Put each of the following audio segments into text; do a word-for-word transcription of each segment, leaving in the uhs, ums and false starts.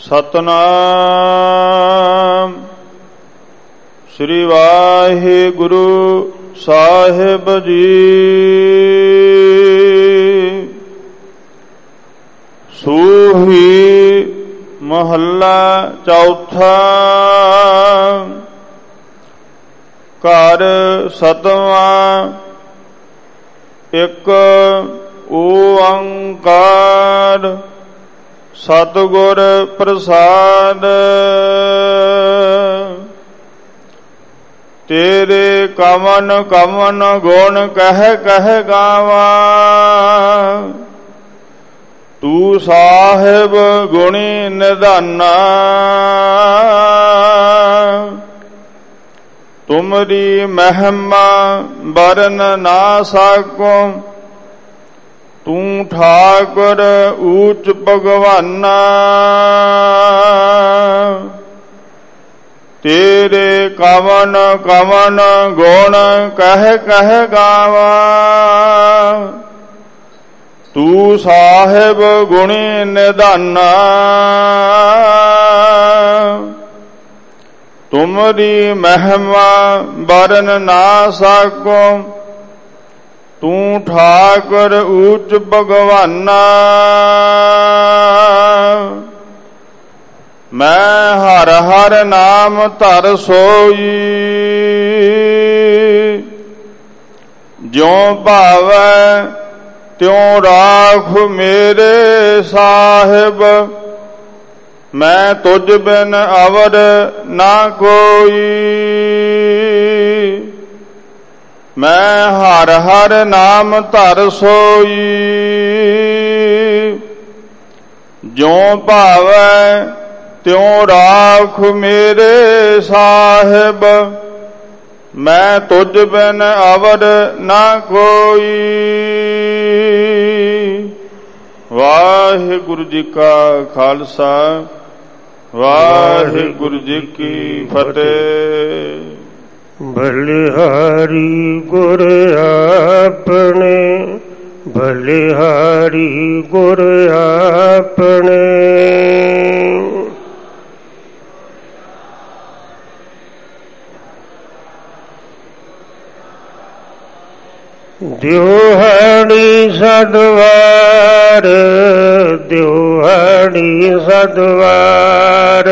ਸਤਨਾਮ ਸ੍ਰੀ ਵਾਹਿਗੁਰੂ ਸਾਹਿਬ ਜੀ। ਸੂਹੀ ਮਹੱਲਾ ਚੌਥਾ। ਘਰ ਸਤਵਾਂ ਇੱਕ ਓੰਕਾਰ ਸਤਿਗੁਰ ਪ੍ਰਸਾਦ। ਤੇਰੇ ਕਵਨ ਕਵਨ ਗੁਣ ਕਹਿ ਕਹਿ ਗਾਵਾਂ। ਤੂੰ ਸਾਹਿਬ ਗੁਣੀ ਨਿਧਾਨਾ। ਤੁਮਰੀ ਮਹਿਮਾ ਬਰਨ ਨਾ ਸਕੋ। ਤੂੰ ਠਾਕੁਰ ਊਚ ਭਗਵਾਨਾ। ਤੇਰੇ ਕਵਨ ਕਵਨ ਗੁਣ ਕਹਿ ਕਹਿ ਗਾਵਾਂ। ਤੂੰ ਸਾਹਿਬ ਗੁਣੀ ਨਿਧਾਨਾ। ਤੁਮਰੀ ਮਹਿਮਾ ਬਰਨ ਨਾ ਸਕੋ। ਤੂੰ ਠਾਕੁਰ ਊਚ ਭਗਵਾਨਾ। ਮੈਂ ਹਰ ਹਰ ਨਾਮ ਧਰ ਸੋਈ। ਜਿਉ ਭਾਵੈ ਤਿਉ ਰਾਖ ਮੇਰੇ ਸਾਹਿਬ। ਮੈਂ ਤੁਝ ਬਿਨ ਅਵਰ ਨਾ ਕੋਈ। ਮੈਂ ਹਰ ਹਰ ਨਾਮ ਧਰ ਸੋਈ। ਜਿਉ ਭਾਵੈ ਤਿਉ ਰਾਖ ਮੇਰੇ ਸਾਹਿਬ। ਮੈਂ ਤੁਝ ਬਿਨ ਅਵਰ ਨਾ ਕੋਈ। ਵਾਹਿਗੁਰੂ ਜੀ ਕਾ ਖਾਲਸਾ ਵਾਹਿਗੁਰੂ ਜੀ ਕੀ ਫਤਿਹ। ਬਲਿਹਾਰੀ ਗੁਰ ਆਪਣੇ ਬਲਿਹਾਰੀ ਗੁਰ ਆਪਣੇ। ਦਿਉਹਾੜੀ ਸਦਵਾਰ ਦਿਉਹਾੜੀ ਸਦਵਾਰ।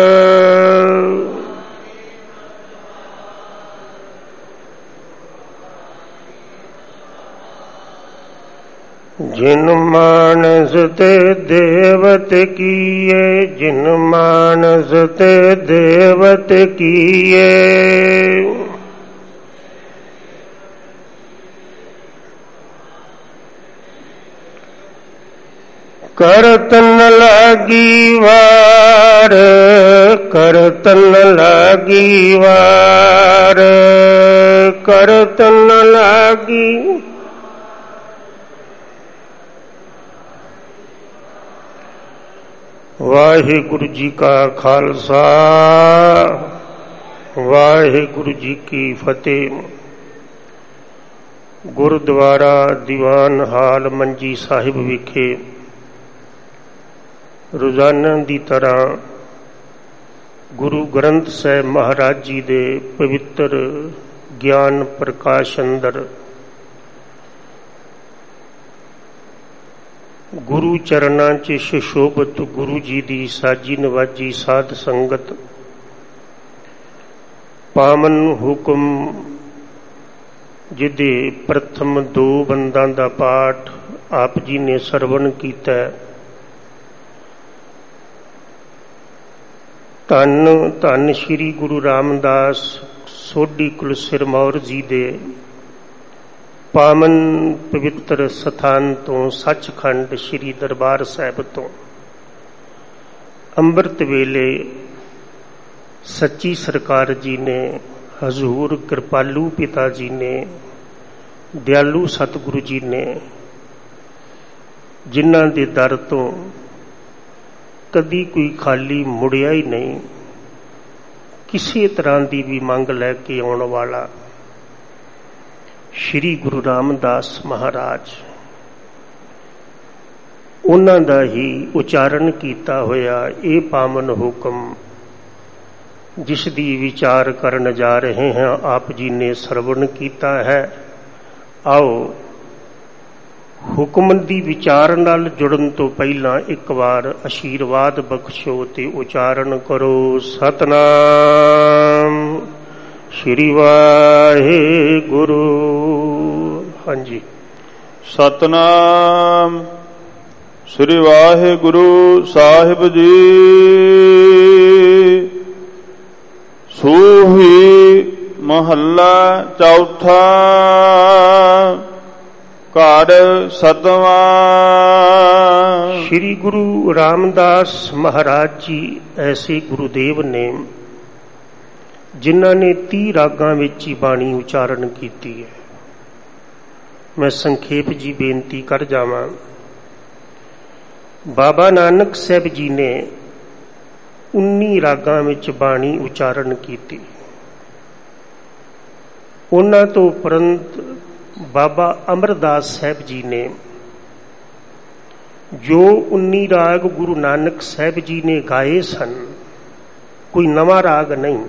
ਜਿਨ ਮਾਨਸ ਤੇ ਦੇਵਤ ਕੀਏ। ਜਿਨ ਮਾਨਸ ਤੇ ਦੇਵਤ ਕੀਏ। ਕਰਤਨ ਲਾਗੀ ਵਾਰ ਕਰਤਨ ਲਾਗੀ ਵਾਰ ਕਰਤਨ ਲਾਗੀ। ਵਾਹਿਗੁਰੂ ਜੀ ਕਾ ਖਾਲਸਾ ਵਾਹਿਗੁਰੂ ਜੀ ਕੀ ਫਤਿਹ। ਗੁਰਦੁਆਰਾ ਦੀਵਾਨ ਹਾਲ ਮੰਜੀ ਸਾਹਿਬ ਵਿਖੇ ਰੋਜ਼ਾਨਾ ਦੀ ਤਰ੍ਹਾਂ ਗੁਰੂ ਗ੍ਰੰਥ ਸਾਹਿਬ ਮਹਾਰਾਜ ਜੀ ਦੇ ਪਵਿੱਤਰ ਗਿਆਨ ਪ੍ਰਕਾਸ਼ ਅੰਦਰ ਗੁਰੂ ਚਰਨਾਂ 'ਚ ਸੁਸ਼ੋਭਿਤ ਗੁਰੂ ਜੀ ਦੀ ਸਾਜੀ ਨਵਾਜੀ ਸਾਧ ਸੰਗਤ ਪਾਵਨ ਹੁਕਮ ਜਿਹਦੇ ਪ੍ਰਥਮ ਦੋ ਬੰਦਾਂ ਦਾ ਪਾਠ ਆਪ ਜੀ ਨੇ ਸਰਵਣ ਕੀਤਾ। ਧੰਨ ਧੰਨ ਸ਼੍ਰੀ ਗੁਰੂ ਰਾਮਦਾਸ ਸੋਢੀ ਕੁਲ ਸਿਰਮੌਰ ਜੀ ਦੇ ਪਾਵਨ ਪਵਿੱਤਰ ਸਥਾਨ ਤੋਂ ਸੱਚਖੰਡ ਸ਼੍ਰੀ ਦਰਬਾਰ ਸਾਹਿਬ ਤੋਂ ਅੰਮ੍ਰਿਤ ਵੇਲੇ ਸੱਚੀ ਸਰਕਾਰ ਜੀ ਨੇ ਹਜ਼ੂਰ ਕਿਰਪਾਲੂ ਪਿਤਾ ਜੀ ਨੇ ਦਿਆਲੂ ਸਤਿਗੁਰੂ ਜੀ ਨੇ ਜਿਨ੍ਹਾਂ ਦੇ ਦਰ ਤੋਂ ਕਦੀ ਕੋਈ ਖਾਲੀ ਮੁੜਿਆ ਹੀ ਨਹੀਂ। ਕਿਸੇ ਤਰ੍ਹਾਂ ਦੀ ਵੀ ਮੰਗ ਲੈ ਕੇ ਆਉਣ ਵਾਲਾ ਸ਼੍ਰੀ ਗੁਰੂ ਰਾਮਦਾਸ ਮਹਾਰਾਜ ਉਹਨਾਂ ਦਾ ਹੀ ਉਚਾਰਨ ਕੀਤਾ ਹੋਇਆ ਇਹ ਪਾਵਨ ਹੁਕਮ ਜਿਸ ਦੀ ਵਿਚਾਰ ਕਰਨ ਜਾ ਰਹੇ ਹਾਂ, ਆਪ ਜੀ ਨੇ ਸਰਵਣ ਕੀਤਾ ਹੈ। ਆਓ ਹੁਕਮ ਦੀ ਵਿਚਾਰ ਨਾਲ ਜੁੜਨ ਤੋਂ ਪਹਿਲਾਂ ਇੱਕ ਵਾਰ ਆਸ਼ੀਰਵਾਦ ਬਖਸ਼ੋ ਤੇ ਉਚਾਰਨ ਕਰੋ, ਸਤਨਾਮ ਸ੍ਰੀ ਵਾਹਿਗੁਰੂ। ਹਾਂਜੀ, ਸਤਨਾਮ ਸ੍ਰੀ ਵਾਹਿਗੁਰੂ ਸਾਹਿਬ ਜੀ। ਸੂਹੀ ਮਹੱਲਾ ਚੌਥਾ, ਘਰ ਸਤਵਾਂ। ਸ਼੍ਰੀ ਗੁਰੂ ਰਾਮਦਾਸ ਮਹਾਰਾਜ ਜੀ ਐਸੇ ਗੁਰੂਦੇਵ ਨੇ ਜਿਨ੍ਹਾਂ ਨੇ ਤੀਹ ਰਾਗਾਂ ਵਿੱਚ ਹੀ ਬਾਣੀ ਉਚਾਰਨ ਕੀਤੀ ਹੈ। ਮੈਂ ਸੰਖੇਪ ਜੀ ਬੇਨਤੀ ਕਰ ਜਾਵਾਂ। ਬਾਬਾ ਨਾਨਕ ਸਾਹਿਬ ਜੀ ਨੇ ਉੱਨੀ ਰਾਗਾਂ ਵਿੱਚ ਬਾਣੀ ਉਚਾਰਨ ਕੀਤੀ। ਉਹਨਾਂ ਤੋਂ ਉਪਰੰਤ ਬਾਬਾ ਅਮਰਦਾਸ ਸਾਹਿਬ ਜੀ ਨੇ ਜੋ ਉੱਨੀ ਰਾਗ ਗੁਰੂ ਨਾਨਕ ਸਾਹਿਬ ਜੀ ਨੇ ਗਾਏ ਸਨ, ਕੋਈ ਨਵਾਂ ਰਾਗ ਨਹੀਂ,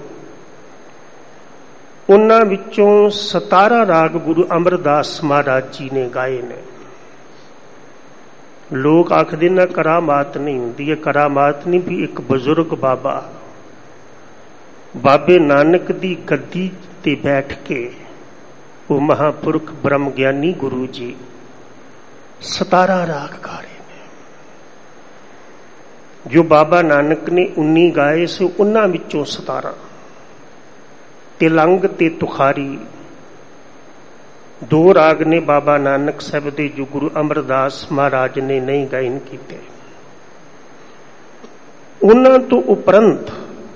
ਉਹਨਾਂ ਵਿੱਚੋਂ ਸਤਾਰਾਂ ਰਾਗ ਗੁਰੂ ਅਮਰਦਾਸ ਮਹਾਰਾਜ ਜੀ ਨੇ ਗਾਏ ਨੇ। ਲੋਕ ਆਖਦੇ ਨਾ ਕਰਾਮਾਤ ਨਹੀਂ ਹੁੰਦੀ ਹੈ। ਕਰਾਮਾਤ ਨਹੀਂ ਵੀ ਇੱਕ ਬਜ਼ੁਰਗ ਬਾਬਾ ਬਾਬੇ ਨਾਨਕ ਦੀ ਗੱਦੀ ਤੇ ਬੈਠ ਕੇ ਉਹ ਮਹਾਂਪੁਰਖ ਬ੍ਰਹਮ ਗਿਆਨੀ ਗੁਰੂ ਜੀ ਸਤਾਰਾਂ ਰਾਗ ਗਾ ਰਹੇ ਨੇ। ਜੋ ਬਾਬਾ ਨਾਨਕ ਨੇ ਉੱਨੀ ਗਾਏ ਸੀ, ਉਹਨਾਂ ਵਿੱਚੋਂ ਸਤਾਰਾਂ ਤਿਲੰਗ ਤੇ ਤੁਖਾਰੀ ਦੋ ਰਾਗ ਨੇ ਬਾਬਾ ਨਾਨਕ ਸਾਹਿਬ ਦੇ, ਜੋ ਗੁਰੂ ਅਮਰਦਾਸ ਮਹਾਰਾਜ ਨੇ ਨਹੀਂ ਗਾਇਨ ਕੀਤੇ। ਉਹਨਾਂ ਤੋਂ ਉਪਰੰਤ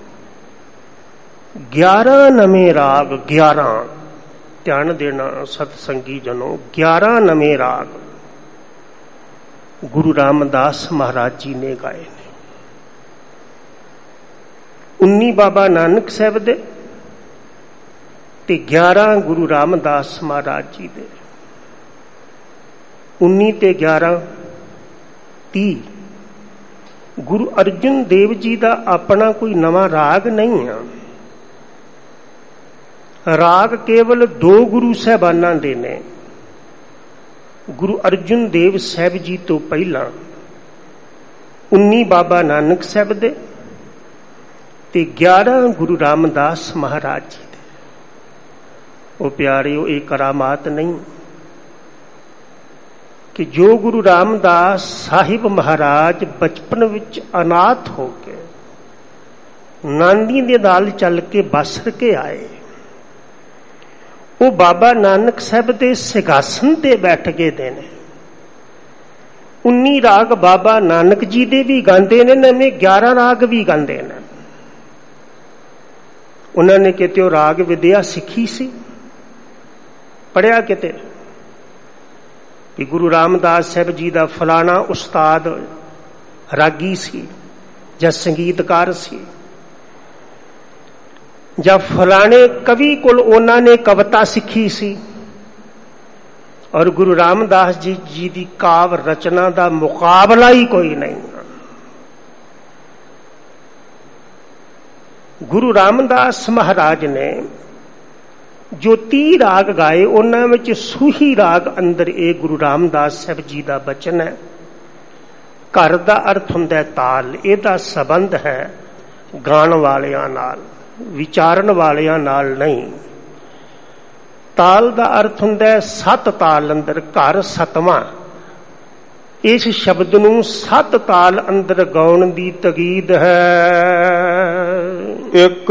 ਗਿਆਰਾਂ ਨਵੇਂ ਰਾਗ, ਗਿਆਰਾਂ ਧਿਆਨ ਦੇਣਾ ਸਤਸੰਗੀ ਜਨੋ, ਗਿਆਰਾਂ ਨਵੇਂ ਰਾਗ ਗੁਰੂ ਰਾਮਦਾਸ ਮਹਾਰਾਜ ਜੀ ਨੇ ਗਾਏ ਨੇ। ਉੱਨੀ ਬਾਬਾ ਨਾਨਕ ਸਾਹਿਬ ਦੇ ਤੇ ਗਿਆਰਾਂ ਗੁਰੂ ਰਾਮਦਾਸ ਮਹਾਰਾਜ ਜੀ ਦੇ। ਉੱਨੀ ਤੇ ਗਿਆਰਾਂ ਤੀਹ। ਗੁਰੂ ਅਰਜਨ ਦੇਵ ਜੀ ਦਾ ਆਪਣਾ ਕੋਈ ਨਵਾਂ ਰਾਗ ਨਹੀਂ ਆ। ਰਾਗ ਕੇਵਲ ਦੋ ਗੁਰੂ ਸਾਹਿਬਾਨਾਂ ਦੇ ਨੇ। ਗੁਰੂ ਅਰਜਨ ਦੇਵ ਸਾਹਿਬ ਜੀ ਤੋਂ ਪਹਿਲਾਂ ਉੱਨੀ ਬਾਬਾ ਨਾਨਕ ਸਾਹਿਬ ਦੇ ਤੇ ਗਿਆਰਾਂ ਗੁਰੂ ਰਾਮਦਾਸ ਮਹਾਰਾਜ ਜੀ ਦੇ। ਉਹ ਪਿਆਰਿਓ, ਇਹ ਕਰਾਮਾਤ ਨਹੀਂ ਕਿ ਜੋ ਗੁਰੂ ਰਾਮਦਾਸ ਸਾਹਿਬ ਮਹਾਰਾਜ ਬਚਪਨ ਵਿੱਚ ਅਨਾਥ ਹੋ ਕੇ ਨਾਨੀ ਦੇ ਨਾਲ ਚੱਲ ਕੇ ਬਸਰ ਕੇ ਆਏ, ਉਹ ਬਾਬਾ ਨਾਨਕ ਸਾਹਿਬ ਦੇ ਸਿੰਘਾਸਨ ਤੇ ਬੈਠ ਗਏ ਦੇ ਨੇ। ਉੱਨੀ ਰਾਗ ਬਾਬਾ ਨਾਨਕ ਜੀ ਦੇ ਵੀ ਗਾਉਂਦੇ ਨੇ, ਨਵੇਂ ਗਿਆਰਾਂ ਰਾਗ ਵੀ ਗਾਉਂਦੇ ਨੇ। ਉਹਨਾਂ ਨੇ ਕਿਤੇ ਉਹ ਰਾਗ ਵਿਦਿਆ ਸਿੱਖੀ ਸੀ, ਪੜਿਆ ਕਿਤੇ ਕਿ ਗੁਰੂ ਰਾਮਦਾਸ ਸਾਹਿਬ ਜੀ ਦਾ ਫਲਾਣਾ ਉਸਤਾਦ ਰਾਗੀ ਸੀ ਜਾਂ ਸੰਗੀਤਕਾਰ ਸੀ, ਜਾਂ ਫਲਾਣੇ ਕਵੀ ਕੋਲ ਉਹਨਾਂ ਨੇ ਕਵਿਤਾ ਸਿੱਖੀ ਸੀ। ਔਰ ਗੁਰੂ ਰਾਮਦਾਸ ਜੀ ਜੀ ਦੀ ਕਾਵ ਰਚਨਾ ਦਾ ਮੁਕਾਬਲਾ ਹੀ ਕੋਈ ਨਹੀਂ। ਗੁਰੂ ਰਾਮਦਾਸ ਮਹਾਰਾਜ ਨੇ ਜੋ ਤੀਹ ਰਾਗ ਗਾਏ, ਉਹਨਾਂ ਵਿੱਚ ਸੂਹੀ ਰਾਗ ਅੰਦਰ ਇਹ ਗੁਰੂ ਰਾਮਦਾਸ ਸਾਹਿਬ ਜੀ ਦਾ ਬਚਨ ਹੈ। ਘਰ ਦਾ ਅਰਥ ਹੁੰਦਾ ਤਾਲ, ਇਹਦਾ ਸੰਬੰਧ ਹੈ ਗਾਣ ਵਾਲਿਆਂ ਨਾਲ, ਵਿਚਾਰਨ ਵਾਲਿਆਂ ਨਾਲ ਨਹੀਂ। ਤਾਲ ਦਾ ਅਰਥ ਹੁੰਦਾ ਸੱਤ ਤਾਲ ਅੰਦਰ, ਘਰ ਸਤਵਾਂ। ਇਸ ਸ਼ਬਦ ਨੂੰ ਸੱਤ ਤਾਲ ਅੰਦਰ ਗਾਉਣ ਦੀ ਤਕੀਦ ਹੈ। ਇੱਕ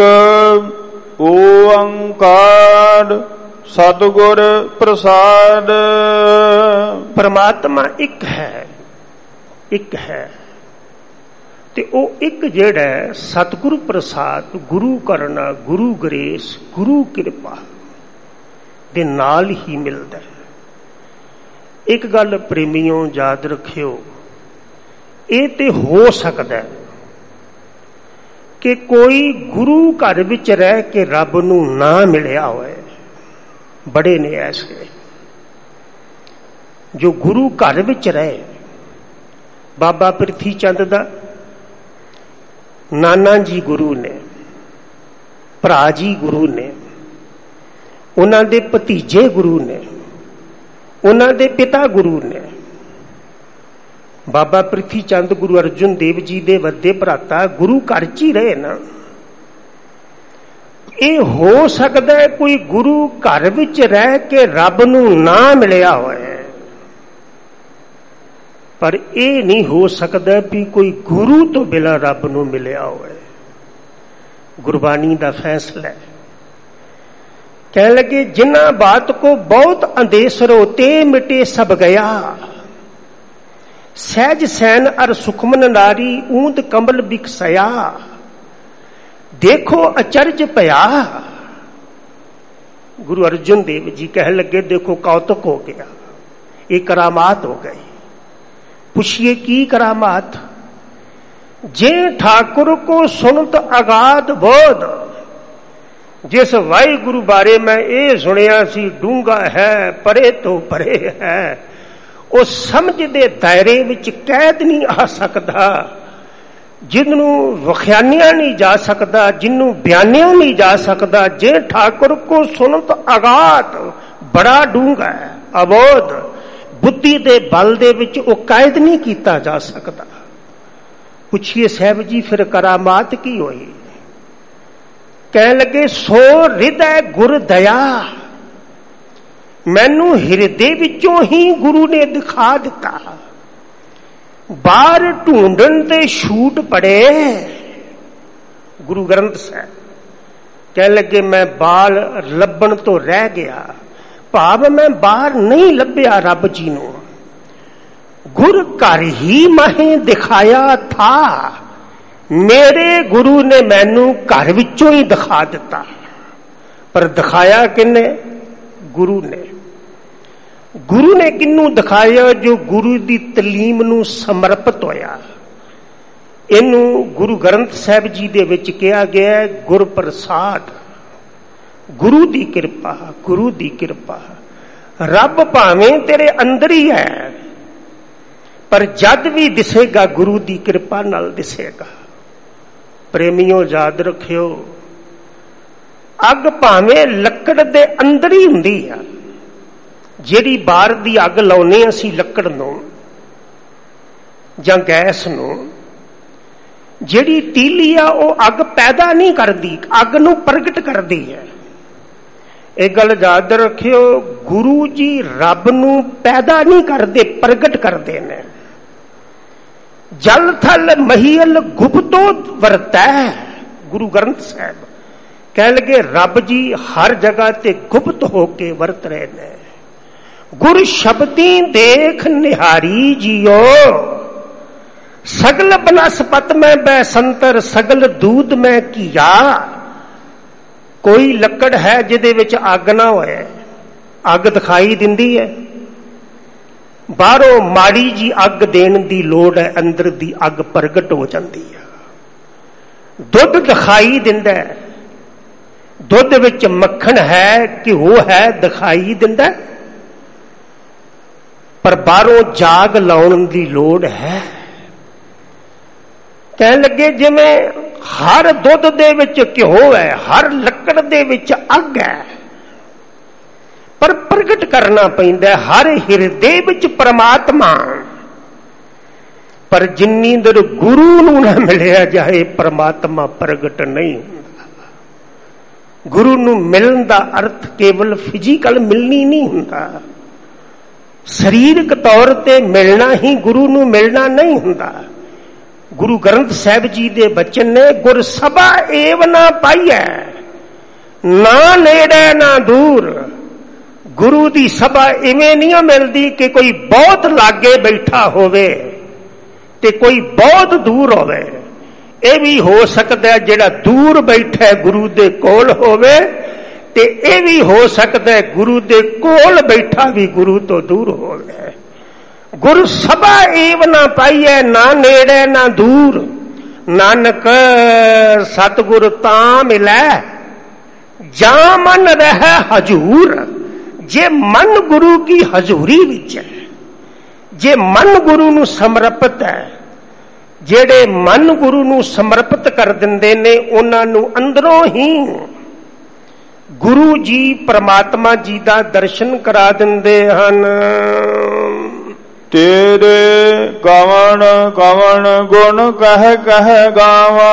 ਓੰਕਾਰ ਸਤਿਗੁਰ ਪ੍ਰਸਾਦ। ਪਰਮਾਤਮਾ ਇੱਕ ਹੈ, ਇੱਕ ਹੈ, ਤੇ ਉਹ ਇੱਕ ਜਿਹੜਾ ਸਤਿਗੁਰ ਪ੍ਰਸਾਦ, ਗੁਰੂ ਕਰਨਾ, ਗੁਰੂ ਗ੍ਰੇਸ, ਗੁਰੂ ਕਿਰਪਾ ਦੇ ਨਾਲ ਹੀ ਮਿਲਦਾ ਹੈ। ਇੱਕ ਗੱਲ ਪ੍ਰੇਮੀਓ ਯਾਦ ਰੱਖਿਓ, ਇਹ ਤੇ ਹੋ ਸਕਦਾ ਹੈ ਕਿ ਕੋਈ ਗੁਰੂ ਘਰ ਵਿੱਚ ਰਹਿ ਕੇ ਰੱਬ ਨੂੰ ਨਾ ਮਿਲਿਆ ਹੋਏ। ਬੜੇ ਨੇ ਐਸੇ ਜੋ ਗੁਰੂ ਘਰ ਵਿੱਚ ਰਹੇ ਬਾਬਾ ਪ੍ਰਿਥੀ ਚੰਦ ਦਾ ਨਾਨਾ ਜੀ ਗੁਰੂ ਨੇ, ਭਰਾ ਜੀ ਗੁਰੂ ਨੇ, ਉਹਨਾਂ ਦੇ ਭਤੀਜੇ ਗੁਰੂ ਨੇ, ਉਹਨਾਂ ਦੇ ਪਿਤਾ ਗੁਰੂ ਨੇ। ਬਾਬਾ ਪ੍ਰਿਥੀ ਚੰਦ ਗੁਰੂ ਅਰਜਨ ਦੇਵ ਜੀ ਦੇ ਵੱਡੇ ਭਰਾਤਾ ਗੁਰੂ ਘਰ ਚ ਹੀ ਰਹੇ ਨਾ। ਇਹ ਹੋ ਸਕਦਾ ਹੈ ਕੋਈ ਗੁਰੂ ਘਰ ਵਿੱਚ ਰਹਿ ਕੇ ਰੱਬ ਨੂੰ ਨਾ ਮਿਲਿਆ ਹੋਇਆ, ਪਰ ਇਹ ਨਹੀਂ ਹੋ ਸਕਦਾ ਵੀ ਕੋਈ ਗੁਰੂ ਤੋਂ ਬਿਨਾਂ ਰੱਬ ਨੂੰ ਮਿਲਿਆ ਹੋਵੇ। ਗੁਰਬਾਣੀ ਦਾ ਫੈਸਲਾ ਹੈ। ਕਹਿਣ ਲੱਗੇ ਜਿਨ੍ਹਾਂ ਬਾਤ ਕੋ ਬਹੁਤ ਅੰਦੇਸ ਰੋਤੇ ਮਿਟੇ ਸਭ ਗਿਆ, ਸਹਿਜ ਸੈਨ ਅਰ ਸੁਖਮਨ ਨਾਰੀ ਊਂਦ ਕੰਬਲ ਬਿਕਸਇਆ, ਦੇਖੋ ਅਚਰਜ ਭਇਆ। ਗੁਰੂ ਅਰਜਨ ਦੇਵ ਜੀ ਕਹਿਣ ਲੱਗੇ ਦੇਖੋ ਕੌਤਕ ਹੋ ਗਿਆ, ਇਹ ਕਰਾਮਾਤ ਹੋ ਗਈ। ਪੁੱਛिए ਕੀ ਕਰਾਮਾਤ? ਜੇ ਠਾकुर ਕੋ ਸੁਨਤ ਅਗਾਧ ਬੋਧ, ਜਿਸ ਵਾਹਿਗੁਰੂ ਬਾਰੇ ਮੈਂ ਇਹ ਸੁਣਿਆ ਸੀ ਡੂੰਘਾ ਹੈ, ਪਰੇ ਤੋਂ ਪਰੇ ਹੈ, ਉਹ ਸਮਝ ਦੇ ਦਾਇਰੇ ਵਿੱਚ ਕੈਦ ਨਹੀਂ ਆ ਸਕਦਾ, ਜਿਹਨੂੰ ਵਖਿਆਨਿਆ ਨਹੀਂ ਜਾ ਸਕਦਾ, ਜਿਹਨੂੰ ਬਿਆਨਿਆ ਨਹੀਂ ਜਾ ਸਕਦਾ। ਜੇ ਠਾकुर ਕੋ ਸੁਨਤ ਅਗਾਧ, ਬੜਾ ਡੂੰਘਾ ਹੈ, ਅਬੋਧ, ਬੁੱਧੀ ਦੇ ਬਲ ਦੇ ਵਿੱਚ ਉਹ ਕਾਇਦ ਨਹੀਂ ਕੀਤਾ ਜਾ ਸਕਦਾ। ਪੁੱਛिए ਸਾਹਿਬ ਜੀ ਫਿਰ ਕਰਾਮਾਤ ਕੀ ਹੋਈ? ਕਹਿਣ ਲੱਗੇ ਸੋ ਹਿਰਦੈ ਗੁਰ ਦਇਆ, ਮੈਨੂੰ ਹਿਰਦੇ ਵਿੱਚੋਂ ਹੀ ਗੁਰੂ ਨੇ ਦਿਖਾ ਦਿੱਤਾ। ਬਾਹਰ ਢੂੰਡਣ ਤੇ ਛੂਟ ਪੜੇ। ਗੁਰੂ ਗ੍ਰੰਥ ਸਾਹਿਬ ਕਹਿਣ ਲੱਗੇ ਮੈਂ ਬਾਲ ਲੱਭਣ ਤੋਂ ਰਹਿ ਗਿਆ, ਭਾਵ ਮੈਂ ਬਾਹਰ ਨਹੀਂ ਲੱਭਿਆ ਰੱਬ ਜੀ ਨੂੰ, ਗੁਰ ਘਰ ਹੀ ਮਾਹੇ ਦਿਖਾਇਆ ਥਾ। ਮੇਰੇ ਗੁਰੂ ਨੇ ਮੈਨੂੰ ਘਰ ਵਿੱਚੋਂ ਹੀ ਦਿਖਾ ਦਿੱਤਾ। ਪਰ ਦਿਖਾਇਆ ਕਿੰਨੇ? ਗੁਰੂ ਨੇ। ਗੁਰੂ ਨੇ ਕਿਹਨੂੰ ਦਿਖਾਇਆ? ਜੋ ਗੁਰੂ ਦੀ ਤਲੀਮ ਨੂੰ ਸਮਰਪਿਤ ਹੋਇਆ। ਇਹਨੂੰ ਗੁਰੂ ਗ੍ਰੰਥ ਸਾਹਿਬ ਜੀ ਦੇ ਵਿੱਚ ਕਿਹਾ ਗਿਆ ਹੈ ਗੁਰ ਪ੍ਰਸਾਦ, ਗੁਰੂ ਦੀ ਕਿਰਪਾ, ਗੁਰੂ ਦੀ ਕਿਰਪਾ। ਰੱਬ ਭਾਵੇਂ ਤੇਰੇ ਅੰਦਰ ਹੀ ਹੈ, ਪਰ ਜਦ ਵੀ ਦਿਸੇਗਾ ਗੁਰੂ ਦੀ ਕਿਰਪਾ ਨਾਲ ਦਿਸੇਗਾ। ਪ੍ਰੇਮੀਓ ਯਾਦ ਰੱਖਿਓ, ਅੱਗ ਭਾਵੇਂ ਲੱਕੜ ਦੇ ਅੰਦਰ ਹੀ ਹੁੰਦੀ ਆ। ਜਿਹੜੀ ਬਾਹਰ ਦੀ ਅੱਗ ਲਾਉਨੇ ਅਸੀਂ ਲੱਕੜ ਨੂੰ ਜਾਂ ਗੈਸ ਨੂੰ, ਜਿਹੜੀ ਤੀਲੀ ਆ ਉਹ ਅੱਗ ਪੈਦਾ ਨਹੀਂ ਕਰਦੀ, ਅੱਗ ਨੂੰ ਪ੍ਰਗਟ ਕਰਦੀ ਹੈ। ਇਹ ਗੱਲ ਯਾਦ ਰੱਖਿਓ, ਗੁਰੂ ਜੀ ਰੱਬ ਨੂੰ ਪੈਦਾ ਨਹੀਂ ਕਰਦੇ, ਪ੍ਰਗਟ ਕਰਦੇ ਨੇ। ਜਲ ਥਲ ਮਹੀਲ ਗੁਪਤੋ ਵਰਤੈ। ਗੁਰੂ ਗ੍ਰੰਥ ਸਾਹਿਬ ਕਹਿ ਲਗੇ ਰੱਬ ਜੀ ਹਰ ਜਗ੍ਹਾ ਤੇ ਗੁਪਤ ਹੋ ਕੇ ਵਰਤ ਰਹੇ ਨੇ। ਗੁਰ ਸ਼ਬਦੀ ਦੇਖ ਨਿਹਾਰੀ ਜੀਓ, ਸਗਲ ਬਨਸਪਤ ਮੈਂ ਬੈਸੰਤਰ, ਸਗਲ ਦੂਧ ਮੈਂ ਕੀਆ। ਕੋਈ ਲੱਕੜ ਹੈ ਜਿਹਦੇ ਵਿੱਚ ਅੱਗ ਨਾ ਹੋਏ? ਅੱਗ ਦਿਖਾਈ ਦਿੰਦੀ ਹੈ? ਬਾਹਰੋਂ ਮਾੜੀ ਜੀ ਅੱਗ ਦੇਣ ਦੀ ਲੋੜ ਹੈ, ਅੰਦਰ ਦੀ ਅੱਗ ਪ੍ਰਗਟ ਹੋ ਜਾਂਦੀ ਹੈ। ਦੁੱਧ ਦਿਖਾਈ ਦਿੰਦਾ ਹੈ, ਦੁੱਧ ਵਿੱਚ ਮੱਖਣ ਹੈ, ਘਿਓ ਹੈ, ਦਿਖਾਈ ਦਿੰਦਾ, ਪਰ ਬਾਹਰੋਂ ਜਾਗ ਲਾਉਣ ਦੀ ਲੋੜ ਹੈ। ਕਹਿਣ ਲੱਗੇ ਜਿਵੇਂ ਹਰ ਦੁੱਧ ਦੇ ਵਿੱਚ ਘਿਓ ਹੈ, ਹਰ ਲੱਕੜ ਦੇ ਵਿੱਚ ਅੱਗ ਹੈ, ਪਰ ਪ੍ਰਗਟ ਕਰਨਾ ਪੈਂਦਾ ਹਰ ਹਿਰਦੇ ਵਿੱਚ ਪਰਮਾਤਮਾ। ਪਰ ਜਿੰਨੀ ਦੇਰ ਗੁਰੂ ਨੂੰ ਨਾ ਮਿਲਿਆ ਜਾਏ ਪਰਮਾਤਮਾ ਪ੍ਰਗਟ ਨਹੀਂ ਹੁੰਦਾ। ਗੁਰੂ ਨੂੰ ਮਿਲਣ ਦਾ ਅਰਥ ਕੇਵਲ ਫਿਜ਼ੀਕਲ ਮਿਲਣੀ ਨਹੀਂ ਹੁੰਦਾ, ਸਰੀਰਕ ਤੌਰ ਤੇ ਮਿਲਣਾ ਹੀ ਗੁਰੂ ਨੂੰ ਮਿਲਣਾ ਨਹੀਂ ਹੁੰਦਾ। ਗੁਰੂ ਗ੍ਰੰਥ ਸਾਹਿਬ ਜੀ ਦੇ ਬਚਨ ਨੇ ਗੁਰ ਸਭਾ ਏਵ ਨਾ ਪਾਈਐ, ਨਾ ਨੇੜੇ ਨਾ ਦੂਰ। ਗੁਰੂ ਦੀ ਸਭਾ ਇਵੇਂ ਨਹੀਂ ਮਿਲਦੀ ਕਿ ਕੋਈ ਬਹੁਤ ਲਾਗੇ ਬੈਠਾ ਹੋਵੇ ਤੇ ਕੋਈ ਬਹੁਤ ਦੂਰ ਹੋਵੇ। ਇਹ ਵੀ ਹੋ ਸਕਦਾ ਜਿਹੜਾ ਦੂਰ ਬੈਠਾ ਗੁਰੂ ਦੇ ਕੋਲ ਹੋਵੇ, ਤੇ ਇਹ ਵੀ ਹੋ ਸਕਦਾ ਗੁਰੂ ਦੇ ਕੋਲ ਬੈਠਾ ਵੀ ਗੁਰੂ ਤੋਂ ਦੂਰ ਹੋਵੇ। ਗੁਰ ਸਭਾ ਏਵ ਨਾ ਪਾਈਐ, ਨਾ ਨੇੜੇ ਨਾ ਦੂਰ। ਨਾਨਕ ਸਤਿਗੁਰ ਤਾਂ ਮਿਲੈ, ਜਾਂ ਮਨ ਰਹਿ ਹਜੂਰ। ਜੇ ਮਨ ਗੁਰੂ ਕੀ ਹਜ਼ੂਰੀ ਵਿੱਚ ਹੈ, ਜੇ ਮਨ ਗੁਰੂ ਨੂੰ ਸਮਰਪਿਤ ਹੈ, ਜਿਹੜੇ ਮਨ ਗੁਰੂ ਨੂੰ ਸਮਰਪਿਤ ਕਰ ਦਿੰਦੇ ਨੇ ਉਹਨਾਂ ਨੂੰ ਅੰਦਰੋਂ ਹੀ ਗੁਰੂ ਜੀ ਪ੍ਰਮਾਤਮਾ ਜੀ ਦਾ ਦਰਸ਼ਨ ਕਰਾ ਦਿੰਦੇ ਹਨ। ਤੇਰੇ ਕਵਣ ਕਵਣ ਗੁਣ ਕਹਿ ਕਹਿ ਗਾਵਾਂ,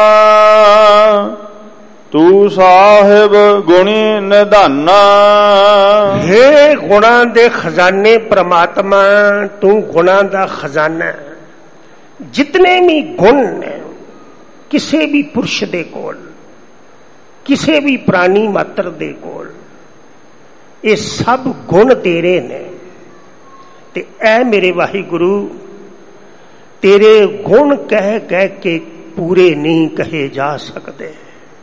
ਤੂੰ ਸਾਹਿਬ ਗੁਣੀ ਨਿਧਾਨਾ। ਹੇ ਗੁਣਾਂ ਦੇ ਖਜ਼ਾਨੇ ਪ੍ਰਮਾਤਮਾ, ਤੂੰ ਗੁਣਾਂ ਦਾ ਖਜ਼ਾਨਾ। ਜਿਤਨੇ ਵੀ ਗੁਣ ਨੇ ਕਿਸੇ ਵੀ ਪੁਰਸ਼ ਦੇ ਕੋਲ, ਕਿਸੇ ਵੀ ਪ੍ਰਾਣੀ ਮਾਤਰ ਦੇ ਕੋਲ, ਇਹ ਸਭ ਗੁਣ ਤੇਰੇ ਨੇ। ਤੇ ਐ ਮੇਰੇ ਵਾਹਿਗੁਰੂ, ਤੇਰੇ ਗੁਣ ਕਹਿ ਕਹਿ ਕੇ ਪੂਰੇ ਨਹੀਂ ਕਹੇ ਜਾ ਸਕਦੇ।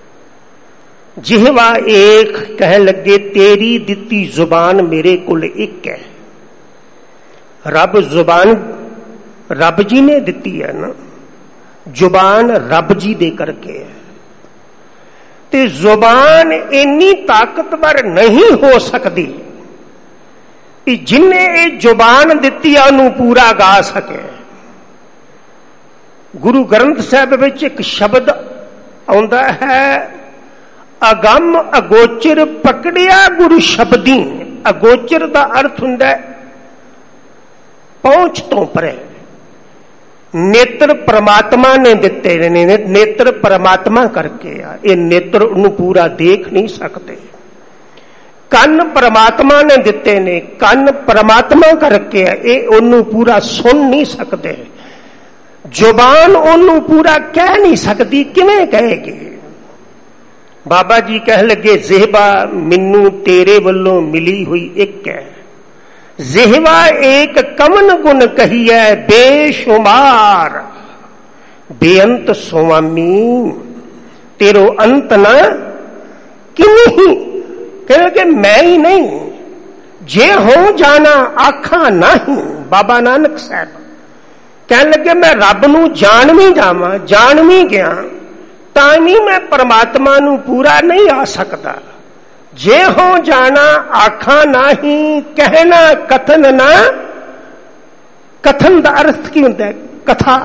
ਜਿਹਵਾ ਏਕ ਕਹਿ ਲੱਗੇ, ਤੇਰੀ ਦਿੱਤੀ ਜ਼ੁਬਾਨ ਮੇਰੇ ਕੋਲ ਇੱਕ ਹੈ। ਰੱਬ ਜ਼ੁਬਾਨ ਰੱਬ ਜੀ ਨੇ ਦਿੱਤੀ ਹੈ ਨਾ, ਜ਼ੁਬਾਨ ਰੱਬ ਜੀ ਦੇ ਕਰਕੇ ਹੈ। ਤੇ ਜ਼ੁਬਾਨ ਇੰਨੀ ਤਾਕਤਵਰ ਨਹੀਂ ਹੋ ਸਕਦੀ ਕਿ ਜਿੰਨੇ ਇਹ ਜ਼ੁਬਾਨ ਦਿੱਤੀ ਆ ਉਹਨੂੰ ਪੂਰਾ ਗਾ ਸਕੇ। ਗੁਰੂ ਗ੍ਰੰਥ ਸਾਹਿਬ ਵਿੱਚ ਇੱਕ ਸ਼ਬਦ ਆਉਂਦਾ ਹੈ, ਅਗੰਮ ਅਗੋਚਰ ਪਕੜਿਆ ਗੁਰੂ ਸ਼ਬਦੀ। ਅਗੋਚਰ ਦਾ ਅਰਥ ਹੁੰਦਾ ਪਹੁੰਚ ਤੋਂ ਪਰੇ। ਨੇਤਰ ਪ੍ਰਮਾਤਮਾ ਨੇ ਦਿੱਤੇ ਨੇ, ਨੇਤਰ ਪ੍ਰਮਾਤਮਾ ਕਰਕੇ ਆ। ਇਹ ਨੇਤਰ ਉਹਨੂੰ ਪੂਰਾ ਦੇਖ ਨਹੀਂ ਸਕਦੇ। ਕੰਨ ਪ੍ਰਮਾਤਮਾ ਨੇ ਦਿੱਤੇ ਨੇ, ਕੰਨ ਪ੍ਰਮਾਤਮਾ ਕਰਕੇ ਆ, ਇਹ ਉਹਨੂੰ ਪੂਰਾ ਸੁਣ ਨਹੀਂ ਸਕਦੇ। ਜ਼ੁਬਾਨ ਉਹਨੂੰ ਪੂਰਾ ਕਹਿ ਨਹੀਂ ਸਕਦੀ, ਕਿਵੇਂ ਕਹੇਗੀ? ਬਾਬਾ ਜੀ ਕਹਿ ਲੱਗੇ, ਜ਼ਿਹਬਾ ਮੈਨੂੰ ਤੇਰੇ ਵੱਲੋਂ ਮਿਲੀ ਹੋਈ ਇੱਕ ਹੈ। ਜ਼ਿਹਵਾ ਏਕ ਕਮਨ ਗੁਣ ਕਹੀਐ ਬੇਸ਼ੁਮਾਰ, ਬੇਅੰਤ ਸੁਆਮੀ ਤੇਰੋ ਅੰਤ ਨਾ ਕਿਵੇਂ। ਕਹਿੰਦੇ ਕਿ ਮੈਂ ਹੀ ਨਹੀਂ, ਜੇ ਹੋ ਜਾਣਾ ਆਖਾਂ ਨਹੀਂ। ਬਾਬਾ ਨਾਨਕ ਸਾਹਿਬ ਕਹਿਣ ਲੱਗੇ, ਮੈਂ ਰੱਬ ਨੂੰ ਜਾਣ ਵੀ ਜਾਵਾਂ, ਜਾਣ ਵੀ ਗਿਆ, ਤਾਂ ਵੀ ਮੈਂ ਪਰਮਾਤਮਾ ਨੂੰ ਪੂਰਾ ਨਹੀਂ ਆ ਸਕਦਾ। ਜੇ ਹੋ ਜਾਣਾ ਆਖਾਂ ਨਹੀਂ, ਕਹਿਣਾ ਕਥਨ ਨਾ। ਕਥਨ ਦਾ ਅਰਥ ਕੀ ਹੁੰਦਾ ਹੈ? ਕਥਾ,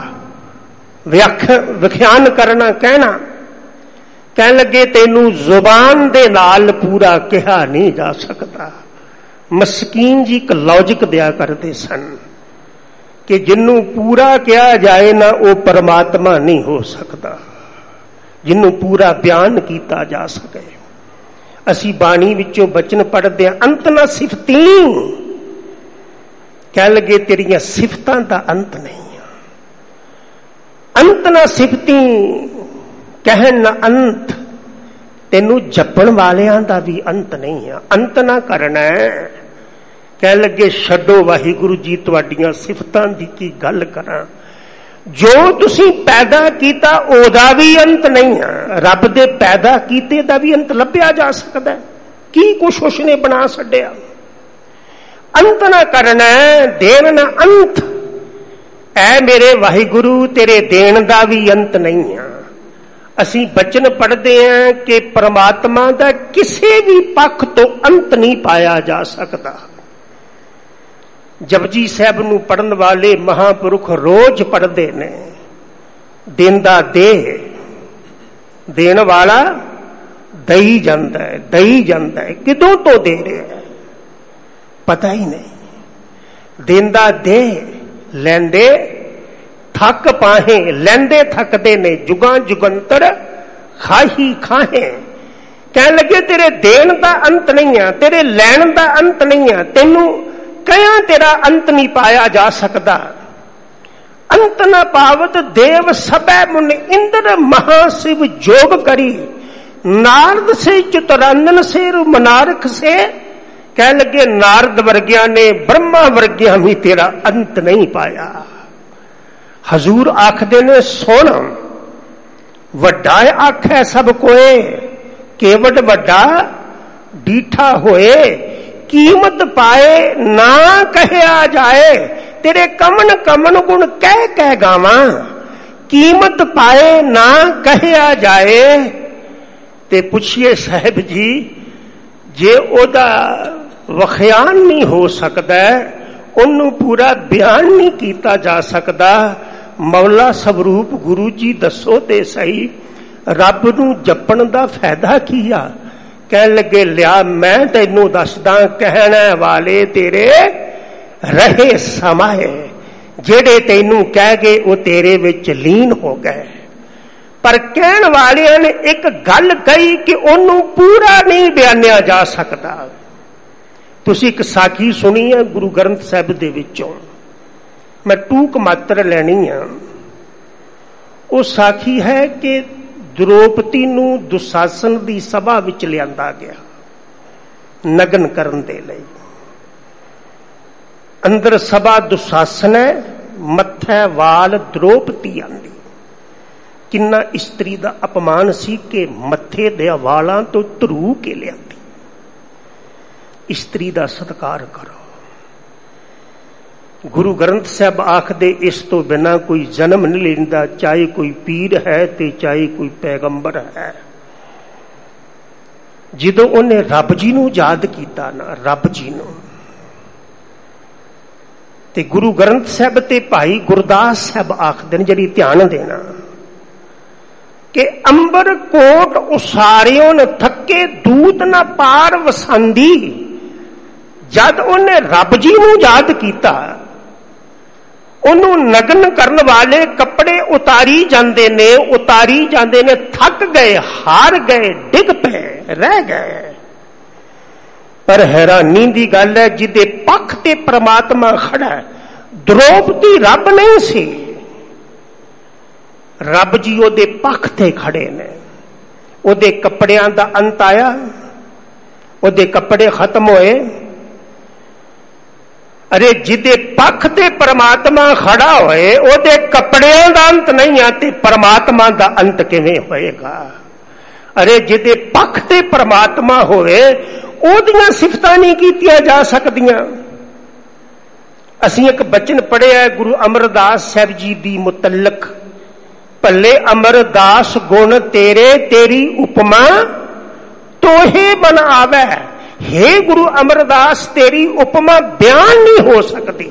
ਵਿਖਿਆਨ ਕਰਨਾ, ਕਹਿਣਾ। ਕਹਿਣ ਲੱਗੇ, ਤੈਨੂੰ ਜ਼ੁਬਾਨ ਦੇ ਨਾਲ ਪੂਰਾ ਕਿਹਾ ਨਹੀਂ ਜਾ ਸਕਦਾ। ਮਸਕੀਨ ਜੀ ਇੱਕ ਲੌਜਿਕ ਦਿਆ ਕਰਦੇ ਸਨ ਕਿ ਜਿਹਨੂੰ ਪੂਰਾ ਕਿਹਾ ਜਾਏ ਨਾ, ਉਹ ਪਰਮਾਤਮਾ ਨਹੀਂ ਹੋ ਸਕਦਾ, ਜਿਹਨੂੰ ਪੂਰਾ ਬਿਆਨ ਕੀਤਾ ਜਾ ਸਕੇ। ਅਸੀਂ ਬਾਣੀ ਵਿੱਚੋਂ ਬਚਨ ਪੜ੍ਹਦੇ ਹਾਂ, ਅੰਤ ਨਾ ਸਿਫਤੀ। ਕਹਿਣ ਲੱਗੇ, ਤੇਰੀਆਂ ਸਿਫਤਾਂ ਦਾ ਅੰਤ ਨਹੀਂ ਆ। ਅੰਤ ਨਾ ਸਿਫਤੀ ਕਹਿਣ ਨਾ ਅੰਤ, ਤੈਨੂੰ ਜਪਣ ਵਾਲਿਆਂ ਦਾ ਵੀ ਅੰਤ ਨਹੀਂ ਆ। ਅੰਤ ਨਾ ਕਰਨਾ। ਕਹਿਣ ਲੱਗੇ, ਛੱਡੋ ਵਾਹਿਗੁਰੂ ਜੀ ਤੁਹਾਡੀਆਂ ਸਿਫਤਾਂ ਦੀ ਕੀ ਗੱਲ ਕਰਾਂ। ਜੋ ਤੁਸੀਂ ਪੈਦਾ ਕੀਤਾ ਉਹਦਾ ਵੀ ਅੰਤ ਨਹੀਂ ਆ। ਰੱਬ ਦੇ ਪੈਦਾ ਕੀਤੇ ਦਾ ਵੀ ਅੰਤ ਲੱਭਿਆ ਜਾ ਸਕਦਾ? ਕੀ ਕੁਛ ਉਸਨੇ ਬਣਾ ਛੱਡਿਆ? ਅੰਤ ਨਾ ਕਰਨਾ, ਦੇਣ ਨਾ ਅੰਤ। ਐ ਮੇਰੇ ਵਾਹਿਗੁਰੂ, ਤੇਰੇ ਦੇਣ ਦਾ ਵੀ ਅੰਤ ਨਹੀਂ ਆ। ਅਸੀਂ ਬਚਨ ਪੜ੍ਹਦੇ ਹਾਂ ਕਿ ਪਰਮਾਤਮਾ ਦਾ ਕਿਸੇ ਵੀ ਪੱਖ ਤੋਂ ਅੰਤ ਨਹੀਂ ਪਾਇਆ ਜਾ ਸਕਦਾ। ਜਪਜੀ ਸਾਹਿਬ ਨੂੰ ਪੜਨ ਵਾਲੇ ਮਹਾਂਪੁਰਖ ਰੋਜ਼ ਪੜ੍ਹਦੇ ਨੇ, ਦਿੰਦਾ ਦੇ, ਦੇਣ ਵਾਲਾ ਦਈ ਜਾਂਦਾ ਹੈ, ਦਈ ਜਾਂਦਾ ਹੈ। ਕਿਦੋਂ ਤੋਂ ਦੇ ਰਿਹਾ ਹੈ ਪਤਾ ਹੀ ਨਹੀਂ। ਦਿੰਦਾ ਦੇ, ਲੈਂਦੇ ਥੱਕ ਪਾਹੇ। ਲੈਂਦੇ ਥੱਕਦੇ ਨੇ, ਜੁਗਾਂ ਜੁਗੰਤਰ ਖਾਹੀ ਖਾਹੇ। ਕਹਿਣ ਲੱਗੇ, ਤੇਰੇ ਦੇਣ ਦਾ ਅੰਤ ਨਹੀਂ ਆ, ਤੇਰੇ ਲੈਣ ਦਾ ਅੰਤ ਨਹੀਂ ਆ। ਤੈਨੂੰ ਕਹਿਆ ਤੇਰਾ ਅੰਤ ਨਹੀਂ ਪਾਇਆ ਜਾ ਸਕਦਾ। ਅੰਤ ਨਾ ਪਾਵਤ ਦੇਵ ਸਭੈ ਮੁਨ ਇੰਦਰ ਮਹਾਸਿਵ ਜੋਗ ਕਰੀ, ਨਾਰਦ ਸੇ ਚਤੁਰਾਨਨ ਸੇ ਮਨਾਰਖ ਸੇ। ਕਹਿ ਲੱਗੇ, ਨਾਰਦ ਵਰਗਿਆਂ ਨੇ, ਬ੍ਰਹਮਾ ਵਰਗਿਆਂ ਵੀ ਤੇਰਾ ਅੰਤ ਨਹੀਂ ਪਾਇਆ। ਹਜ਼ੂਰ ਆਖਦੇ ਨੇ, ਸੁਣ ਵੱਡਾ ਆਖੈ ਸਭ ਕੋਏ, ਕੇਵਟ ਵੱਡਾ ਡੀਠਾ ਹੋਏ। ਕੀਮਤ ਪਾਏ ਨਾ ਕਹਿਆ ਜਾਏ, ਤੇਰੇ ਕਮਨ ਕਮਨ ਗੁਣ ਕਹਿ ਕਹਿ ਗਾਵਾਂ। ਕੀਮਤ ਪਾਏ ਨਾ ਕਹਿਆ ਜਾਏ। ਤੇ ਪੁੱਛੀਏ ਸਾਹਿਬ ਜੀ, ਜੇ ਉਹਦਾ ਵਖਿਆਨ ਨਹੀਂ ਹੋ ਸਕਦਾ, ਉਹਨੂੰ ਪੂਰਾ ਬਿਆਨ ਨਹੀਂ ਕੀਤਾ ਜਾ ਸਕਦਾ। ਮੌਲਾ ਸਵਰੂਪ ਗੁਰੂ ਜੀ ਦੱਸੋ ਤੇ ਸਹੀ, ਰੱਬ ਨੂੰ ਜਪਣ ਦਾ ਫਾਇਦਾ ਕੀ ਆ? ਕਹਿਣ ਲੱਗੇ ਲਿਆ ਮੈਂ ਤੈਨੂੰ ਦੱਸਦਾ, ਕਹਿਣ ਵਾਲੇ ਤੇਰੇ ਰਹੇ ਸਮਾਏ, ਜਿਹੜੇ ਤੈਨੂੰ ਕਹਿ ਗਏ ਉਹ ਤੇਰੇ ਵਿੱਚ ਲੀਨ ਹੋ ਗਏ। ਪਰ ਕਹਿਣ ਵਾਲਿਆਂ ਨੇ ਇੱਕ ਗੱਲ ਕਹੀ ਕਿ ਉਹਨੂੰ ਪੂਰਾ ਨਹੀਂ ਬਿਆਨਿਆ ਜਾ ਸਕਦਾ। ਤੁਸੀਂ ਇੱਕ ਸਾਖੀ ਸੁਣੀ ਹੈ ਗੁਰੂ ਗ੍ਰੰਥ ਸਾਹਿਬ ਦੇ ਵਿੱਚੋਂ, ਮੈਂ ਟੂਕ ਮਾਤਰ ਲੈਣੀ ਆ। ਉਹ ਸਾਖੀ ਹੈ ਕਿ ਦ੍ਰੋਪਦੀ ਨੂੰ ਦੁਸ਼ਾਸਨ ਦੀ ਸਭਾ ਵਿੱਚ ਲਿਆਂਦਾ ਗਿਆ ਨਗਨ ਕਰਨ ਦੇ ਲਈ। ਅੰਦਰ ਸਭਾ ਦੁਸ਼ਾਸਨ ਹੈ, ਮੱਥੇ ਵਾਲ ਦ੍ਰੋਪਦੀ ਆਂਦੀ। ਕਿੰਨਾ ਇਸਤਰੀ ਦਾ ਅਪਮਾਨ ਸੀ ਕਿ ਮੱਥੇ ਦੇ ਵਾਲਾਂ ਤੋਂ ਧਰੂ ਕੇ ਲਿਆਂਦੀ। ਇਸਤਰੀ ਦਾ ਸਤਿਕਾਰ ਕਰੋ। ਗੁਰੂ ਗ੍ਰੰਥ ਸਾਹਿਬ ਆਖਦੇ ਇਸ ਤੋਂ ਬਿਨਾਂ ਕੋਈ ਜਨਮ ਨਹੀਂ ਲੈਂਦਾ, ਚਾਹੇ ਕੋਈ ਪੀਰ ਹੈ ਤੇ ਚਾਹੇ ਕੋਈ ਪੈਗੰਬਰ ਹੈ। ਜਦੋਂ ਉਹਨੇ ਰੱਬ ਜੀ ਨੂੰ ਯਾਦ ਕੀਤਾ ਨਾ, ਰੱਬ ਜੀ ਨੂੰ, ਤੇ ਗੁਰੂ ਗ੍ਰੰਥ ਸਾਹਿਬ ਤੇ ਭਾਈ ਗੁਰਦਾਸ ਸਾਹਿਬ ਆਖਦੇ ਨੇ, ਜਿਹੜੀ ਧਿਆਨ ਦੇਣਾ, ਕਿ ਅੰਬਰ ਕੋਟ ਉਸਾਰਿਓ ਨ ਥੱਕੇ ਦੂਤ ਨਾ ਪਾਰ ਵਸਾਂਦੀ। ਜਦ ਉਹਨੇ ਰੱਬ ਜੀ ਨੂੰ ਯਾਦ ਕੀਤਾ, ਉਹਨੂੰ ਨਗਨ ਕਰਨ ਵਾਲੇ ਕੱਪੜੇ ਉਤਾਰੀ ਜਾਂਦੇ ਨੇ, ਉਤਾਰੀ ਜਾਂਦੇ ਨੇ, ਥੱਕ ਗਏ, ਹਾਰ ਗਏ, ਡਿੱਗ ਪਏ, ਰਹਿ ਗਏ। ਪਰ ਹੈਰਾਨੀ ਦੀ ਗੱਲ ਹੈ, ਜਿਹਦੇ ਪੱਖ ਤੇ ਪ੍ਰਮਾਤਮਾ ਖੜਾ, ਦ੍ਰੋਪਦੀ ਰੱਬ ਨਹੀਂ ਸੀ, ਰੱਬ ਜੀ ਉਹਦੇ ਪੱਖ ਤੇ ਖੜੇ ਨੇ। ਉਹਦੇ ਕੱਪੜਿਆਂ ਦਾ ਅੰਤ ਆਇਆ, ਉਹਦੇ ਕੱਪੜੇ ਖਤਮ ਹੋਏ। ਅਰੇ ਜਿਹਦੇ ਪੱਖ ਤੇ ਪਰਮਾਤਮਾ ਖੜਾ ਹੋਏ, ਉਹਦੇ ਕੱਪੜਿਆਂ ਦਾ ਅੰਤ ਨਹੀਂ ਆ ਤੇ ਪਰਮਾਤਮਾ ਦਾ ਅੰਤ ਕਿਵੇਂ ਹੋਏਗਾ? ਅਰੇ ਜਿਹਦੇ ਪੱਖ ਤੇ ਪਰਮਾਤਮਾ ਹੋਵੇ, ਉਹਦੀਆਂ ਸਿਫਤਾਂ ਨਹੀਂ ਕੀਤੀਆਂ ਜਾ ਸਕਦੀਆਂ। ਅਸੀਂ ਇੱਕ ਬਚਨ ਪੜ੍ਹਿਆ ਗੁਰੂ ਅਮਰਦਾਸ ਸਾਹਿਬ ਜੀ ਦੀ ਮੁਤਲਕ, ਭੱਲੇ ਅਮਰਦਾਸ ਗੁਣ ਤੇਰੇ, ਤੇਰੀ ਉਪਮਾ ਤੋਹੇ ਬਨ ਆਵੈ। हे ਗੁਰੂ ਅਮਰਦਾਸ, ਤੇਰੀ ਉਪਮਾ ਬਿਆਨ ਨਹੀਂ ਹੋ ਸਕਦੀ।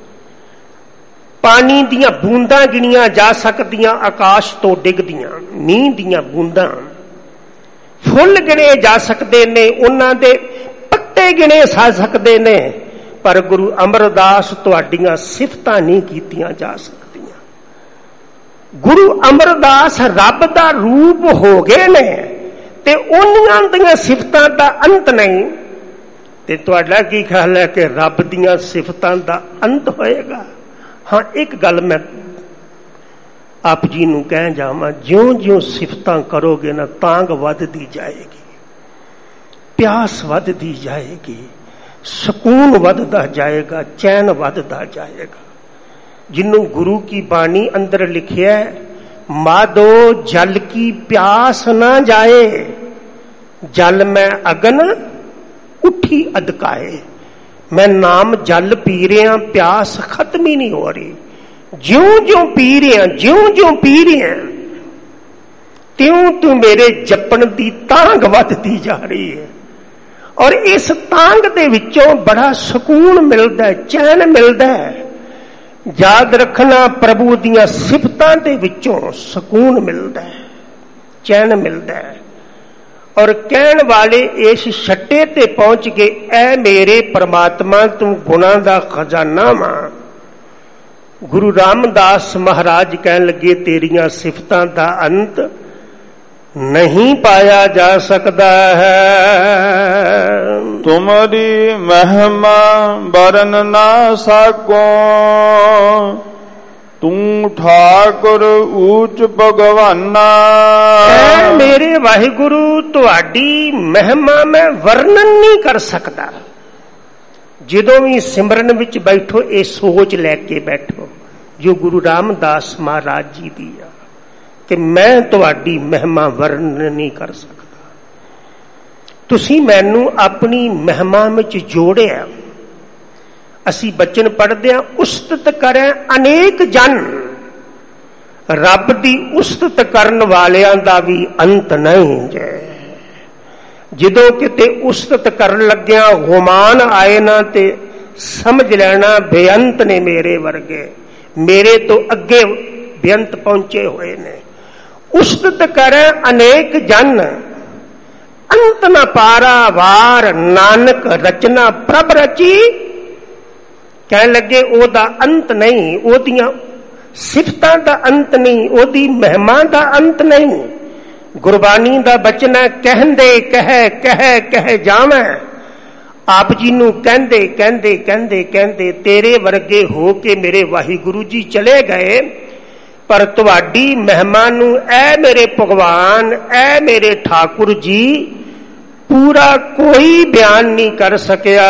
ਪਾਣੀ ਦੀਆਂ ਬੂੰਦਾਂ ਗਿਣੀਆਂ ਜਾ ਸਕਦੀਆਂ, ਆਕਾਸ਼ ਤੋਂ ਡਿੱਗਦੀਆਂ ਮੀਂਹ ਦੀਆਂ ਬੂੰਦਾਂ। ਫੁੱਲ ਗਿਣੇ ਜਾ ਸਕਦੇ ਨੇ, ਉਹਨਾਂ ਦੇ ਪੱਤੇ ਗਿਣੇ ਜਾ ਸਕਦੇ ਨੇ, ਪਰ ਗੁਰੂ ਅਮਰਦਾਸ ਤੁਹਾਡੀਆਂ ਸਿਫਤਾਂ ਨਹੀਂ ਕੀਤੀਆਂ ਜਾ ਸਕਦੀਆਂ। ਗੁਰੂ ਅਮਰਦਾਸ ਰੱਬ ਦਾ ਰੂਪ ਹੋ ਗਏ ਨੇ ਤੇ ਉਹਨਾਂ ਦੀਆਂ ਸਿਫਤਾਂ ਦਾ ਅੰਤ ਨਹੀਂ। ਤੇ ਤੁਹਾਡਾ ਕੀ ਖਿਆਲ ਹੈ ਕਿ ਰੱਬ ਦੀਆਂ ਸਿਫਤਾਂ ਦਾ ਅੰਤ ਹੋਏਗਾ? ਹਾਂ, ਇੱਕ ਗੱਲ ਮੈਂ ਆਪ ਜੀ ਨੂੰ ਕਹਿ ਜਾਵਾਂ, ਜਿਉਂ ਜਿਉਂ ਸਿਫਤਾਂ ਕਰੋਗੇ ਨਾ, ਤਾਂਗ ਵੱਧਦੀ ਜਾਏਗੀ, ਪਿਆਸ ਵੱਧਦੀ ਜਾਏਗੀ, ਸਕੂਨ ਵੱਧਦਾ ਜਾਏਗਾ, ਚੈਨ ਵੱਧਦਾ ਜਾਏਗਾ। ਜਿਹਨੂੰ ਗੁਰੂ ਕੀ ਬਾਣੀ ਅੰਦਰ ਲਿਖਿਆ, ਮਾਦੋ ਜਲ ਕੀ ਪਿਆਸ ਨਾ ਜਾਏ, ਜਲ ਮੈਂ ਅਗਨ ਉੱਠੀ ਅਦਕਾਏ। ਮੈਂ ਨਾਮ ਜਲ ਪੀ ਰਿਹਾ, ਪਿਆਸ ਖਤਮ ਹੀ ਨਹੀਂ ਹੋ ਰਹੀ। ਜਿਉਂ ਜਿਉਂ ਪੀ ਰਿਹਾ, ਜਿਉਂ ਜਿਉਂ ਪੀ ਰਿਹਾ, ਤਿਉਂ ਤਿਉਂ ਮੇਰੇ ਜਪਣ ਦੀ ਤਾਂਘ ਵੱਧਦੀ ਜਾ ਰਹੀ ਹੈ। ਔਰ ਇਸ ਤਾਂਘ ਦੇ ਵਿੱਚੋਂ ਬੜਾ ਸਕੂਨ ਮਿਲਦਾ ਹੈ, ਚੈਨ ਮਿਲਦਾ ਹੈ। ਯਾਦ ਰੱਖਣਾ, ਪ੍ਰਭੂ ਦੀਆਂ ਸਿਫਤਾਂ ਦੇ ਵਿੱਚੋਂ ਸਕੂਨ ਮਿਲਦਾ ਹੈ, ਚੈਨ ਮਿਲਦਾ ਹੈ। ਔਰ ਕਹਿਣ ਵਾਲੇ ਇਸ ਛੱਟੇ ਤੇ ਪਹੁੰਚ ਗਏ, ਐ ਮੇਰੇ ਪਰਮਾਤਮਾ ਤੂੰ ਗੁਣਾਂ ਦਾ ਖਜ਼ਾਨਾ ਵਾਂ। ਗੁਰੂ ਰਾਮਦਾਸ ਮਹਾਰਾਜ ਕਹਿਣ ਲੱਗੇ, ਤੇਰੀਆਂ ਸਿਫਤਾਂ ਦਾ ਅੰਤ ਨਹੀਂ ਪਾਇਆ ਜਾ ਸਕਦਾ ਹੈ। ਤੁਮਰੀ ਮਹਿਮਾ ਬਰਨ ਨਾ ਸਕੋ, ਤੂੰ ਠਾਕੁਰ ਊਚ ਭਗਵਾਨਾ। ਐ ਮੇਰੇ ਵਾਹਿਗੁਰੂ, ਤੁਹਾਡੀ ਮਹਿਮਾ ਮੈਂ ਵਰਣਨ ਨਹੀਂ ਕਰ ਸਕਦਾ। ਜਦੋਂ ਵੀ ਸਿਮਰਨ ਵਿੱਚ ਬੈਠੋ, ਇਹ ਸੋਚ ਲੈ ਕੇ ਬੈਠੋ ਜੋ ਗੁਰੂ ਰਾਮਦਾਸ ਮਹਾਰਾਜ ਜੀ ਦੀ ਆ, ਕਿ ਮੈਂ ਤੁਹਾਡੀ ਮਹਿਮਾ ਵਰਣਨ ਨਹੀਂ ਕਰ ਸਕਦਾ। ਤੁਸੀਂ ਮੈਨੂੰ ਆਪਣੀ ਮਹਿਮਾ ਵਿੱਚ ਜੋੜਿਆ। ਅਸੀਂ ਬਚਨ ਪੜ੍ਹਦੇ ਹਾਂ, ਉਸਤਤ ਕਰੇ ਅਨੇਕ ਜਨ। ਰੱਬ ਦੀ ਉਸਤਤ ਕਰਨ ਵਾਲਿਆਂ ਦਾ ਵੀ ਅੰਤ ਨਹੀਂ ਜੇ। ਜਦੋਂ ਕਿਤੇ ਉਸਤਤ ਕਰਨ ਲੱਗਿਆ ਗੁਮਾਨ ਆਏ ਨਾ ਤੇ ਸਮਝ ਲੈਣਾ ਬੇਅੰਤ ਨੇ ਮੇਰੇ ਵਰਗੇ, ਮੇਰੇ ਤੋਂ ਅੱਗੇ ਬੇਅੰਤ ਪਹੁੰਚੇ ਹੋਏ ਨੇ। ਉਸਤਤ ਕਰੈ ਅਨੇਕ ਜਨ, ਅੰਤ ਨ ਪਾਰਾ ਵਾਰ, ਨਾਨਕ ਰਚਨਾ ਪ੍ਰਭ ਰਚੀ। ਕਹਿਣ ਲੱਗੇ ਉਹਦਾ ਅੰਤ ਨਹੀਂ, ਉਹਦੀਆਂ ਸਿਫਤਾਂ ਦਾ ਅੰਤ ਨਹੀਂ, ਉਹਦੀ ਮਹਿਮਾ ਦਾ ਅੰਤ ਨਹੀਂ। ਗੁਰਬਾਣੀ ਦਾ ਬਚਨ ਹੈ, ਕਹਿੰਦੇ ਕਹਿ ਕਹਿ ਕਹਿ ਜਾਵੇਂ। ਆਪ ਜੀ ਨੂੰ ਕਹਿੰਦੇ ਕਹਿੰਦੇ ਕਹਿੰਦੇ ਕਹਿੰਦੇ ਤੇਰੇ ਵਰਗੇ ਹੋ ਕੇ ਮੇਰੇ ਵਾਹਿਗੁਰੂ ਜੀ ਚਲੇ ਗਏ, ਪਰ ਤੁਹਾਡੀ ਮਹਿਮਾ ਨੂੰ ਐ ਮੇਰੇ ਭਗਵਾਨ, ਐ ਮੇਰੇ ਠਾਕੁਰ ਜੀ ਪੂਰਾ ਕੋਈ ਬਿਆਨ ਨਹੀਂ ਕਰ ਸਕਿਆ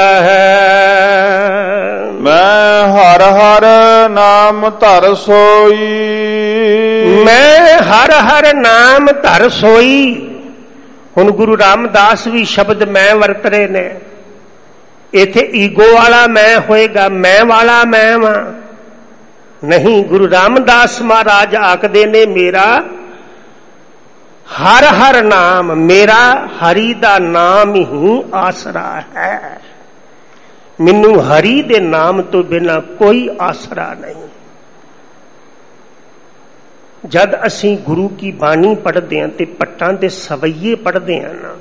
ਹੈ। ਮੈਂ ਹਰ ਹਰ ਨਾਮ ਧਰ ਸੋਈ, ਮੈਂ ਹਰ ਹਰ ਨਾਮ ਧਰ ਸੋਈ। ਹੁਣ ਗੁਰੂ ਰਾਮਦਾਸ ਵੀ ਸ਼ਬਦ ਮੈਂ ਵਰਤ ਰਹੇ ਨੇ। ਇੱਥੇ ਈਗੋ ਵਾਲਾ ਮੈਂ ਹੋਏਗਾ, ਮੈਂ ਵਾਲਾ ਮੈਂ ਵਾਂ ਨਹੀਂ। ਗੁਰੂ ਰਾਮਦਾਸ ਮਹਾਰਾਜ ਆਖਦੇ ਨੇ ਮੇਰਾ ਹਰ ਹਰ ਨਾਮ, ਮੇਰਾ ਹਰੀ ਦਾ ਨਾਮ ਹੀ ਆਸਰਾ ਹੈ। ਮੈਨੂੰ ਹਰੀ ਦੇ ਨਾਮ ਤੋਂ ਬਿਨਾਂ ਕੋਈ ਆਸਰਾ ਨਹੀਂ। ਜਦ ਅਸੀਂ ਗੁਰੂ ਕੀ ਬਾਣੀ ਪੜ੍ਹਦੇ ਹਾਂ ਤੇ ਪੱਟਾਂ ਦੇ ਸਵਈਏ ਪੜ੍ਹਦੇ ਹਾਂ ਨਾ,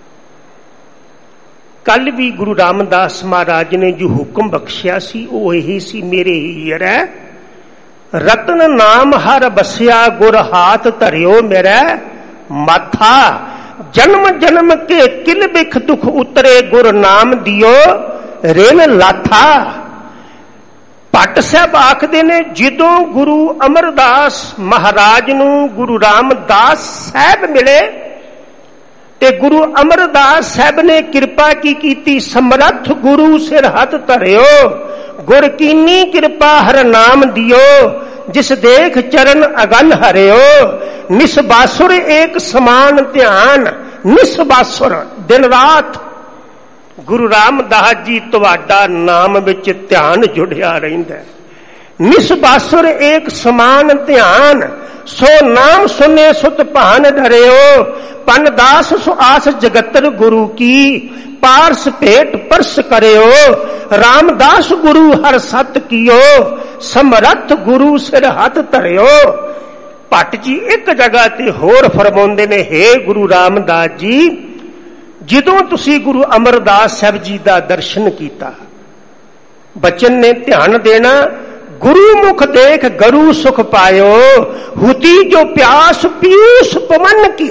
ਕੱਲ ਵੀ ਗੁਰੂ ਰਾਮਦਾਸ ਮਹਾਰਾਜ ਨੇ ਜੋ ਹੁਕਮ ਬਖਸ਼ਿਆ ਸੀ ਉਹ ਇਹੀ ਸੀ, ਮੇਰੇ ਹੀਰੈ ਰਤਨ ਨਾਮ ਹਰ ਬਸਿਆ, ਗੁਰ ਹਾਥ ਧਰਿਓ ਮੇਰਾ ਮਾਥਾ। ਜਨਮ ਜਨਮ ਕੇ ਕਿਲ ਬਿਖ ਦੁਖ ਉਤਰੇ, ਗੁਰ ਨਾਮ ਦਿਓ ਰੇਨ ਲਾਥਾ। ਭੱਟ ਸਾਹਿਬ ਆਖਦੇ ਨੇ ਜਦੋਂ ਗੁਰੂ ਅਮਰਦਾਸ ਮਹਾਰਾਜ ਨੂੰ ਗੁਰੂ ਰਾਮਦਾਸ ਸਾਹਿਬ ਮਿਲੇ ਤੇ ਗੁਰੂ ਅਮਰਦਾਸ ਸਾਹਿਬ ਨੇ ਕਿਰਪਾ ਕੀ ਕੀਤੀ, ਸਮਰੱਥ ਗੁਰੂ ਸਿਰ ਹੱਥ ਧਰਿਓ, ਗੁਰ ਕੀਨੀ ਕਿਰਪਾ ਹਰ ਨਾਮ ਦਿਓ, ਜਿਸ ਦੇਖ ਚਰਨ ਅਗਨ ਹਰਿਓ। ਨਿਸਬਾਸੁਰ ਏਕ ਸਮਾਨ ਧਿਆਨ, ਨਿਸਬਾਸੁਰ ਦਿਨ ਰਾਤ ਗੁਰੂ ਰਾਮਦਾਸ ਜੀ ਤੁਹਾਡਾ ਨਾਮ ਵਿੱਚ ਧਿਆਨ ਜੁੜਿਆ ਰਹਿੰਦਾ। ਨਿਸਬਾਸੁਰ ਏਕ ਸਮਾਨ ਧਿਆਨ, ਸੋ ਨਾਮ ਸੁਨੇ ਸੁਤ ਭਾਨ ਧਰਿਓ। ਪਨ ਦਾਸ ਸੋ ਆਸ ਜਗਤਰ ਗੁਰੂ ਕੀ, ਪਾਰਸ ਭੇਟ ਪਰਸ ਕਰਿਓ। ਰਾਮਦਾਸ ਗੁਰੂ ਹਰ ਸਤ ਕੀਓ, ਸਮਰੱਥ ਗੁਰੂ ਸਿਰ ਹੱਥ ਧਰਿਓ। ਭੱਟ ਜੀ ਇੱਕ ਜਗ੍ਹਾ ਤੇ ਹੋਰ ਫਰਮਾਉਂਦੇ ਨੇ, ਹੇ ਗੁਰੂ ਰਾਮਦਾਸ ਜੀ, ਜਦੋਂ ਤੁਸੀਂ ਗੁਰੂ ਅਮਰਦਾਸ ਸਾਹਿਬ ਜੀ ਦਾ ਦਰਸ਼ਨ ਕੀਤਾ, ਬਚਨ ਨੇ ਧਿਆਨ ਦੇਣਾ, ਗੁਰੂ ਮੁਖ ਦੇਖ ਗਰੂ ਸੁਖ ਪਾਇਓ, ਹੁਤੀ ਜੋ ਪਿਆਸ ਪੀਊਸ ਪਵਨ ਕੀ।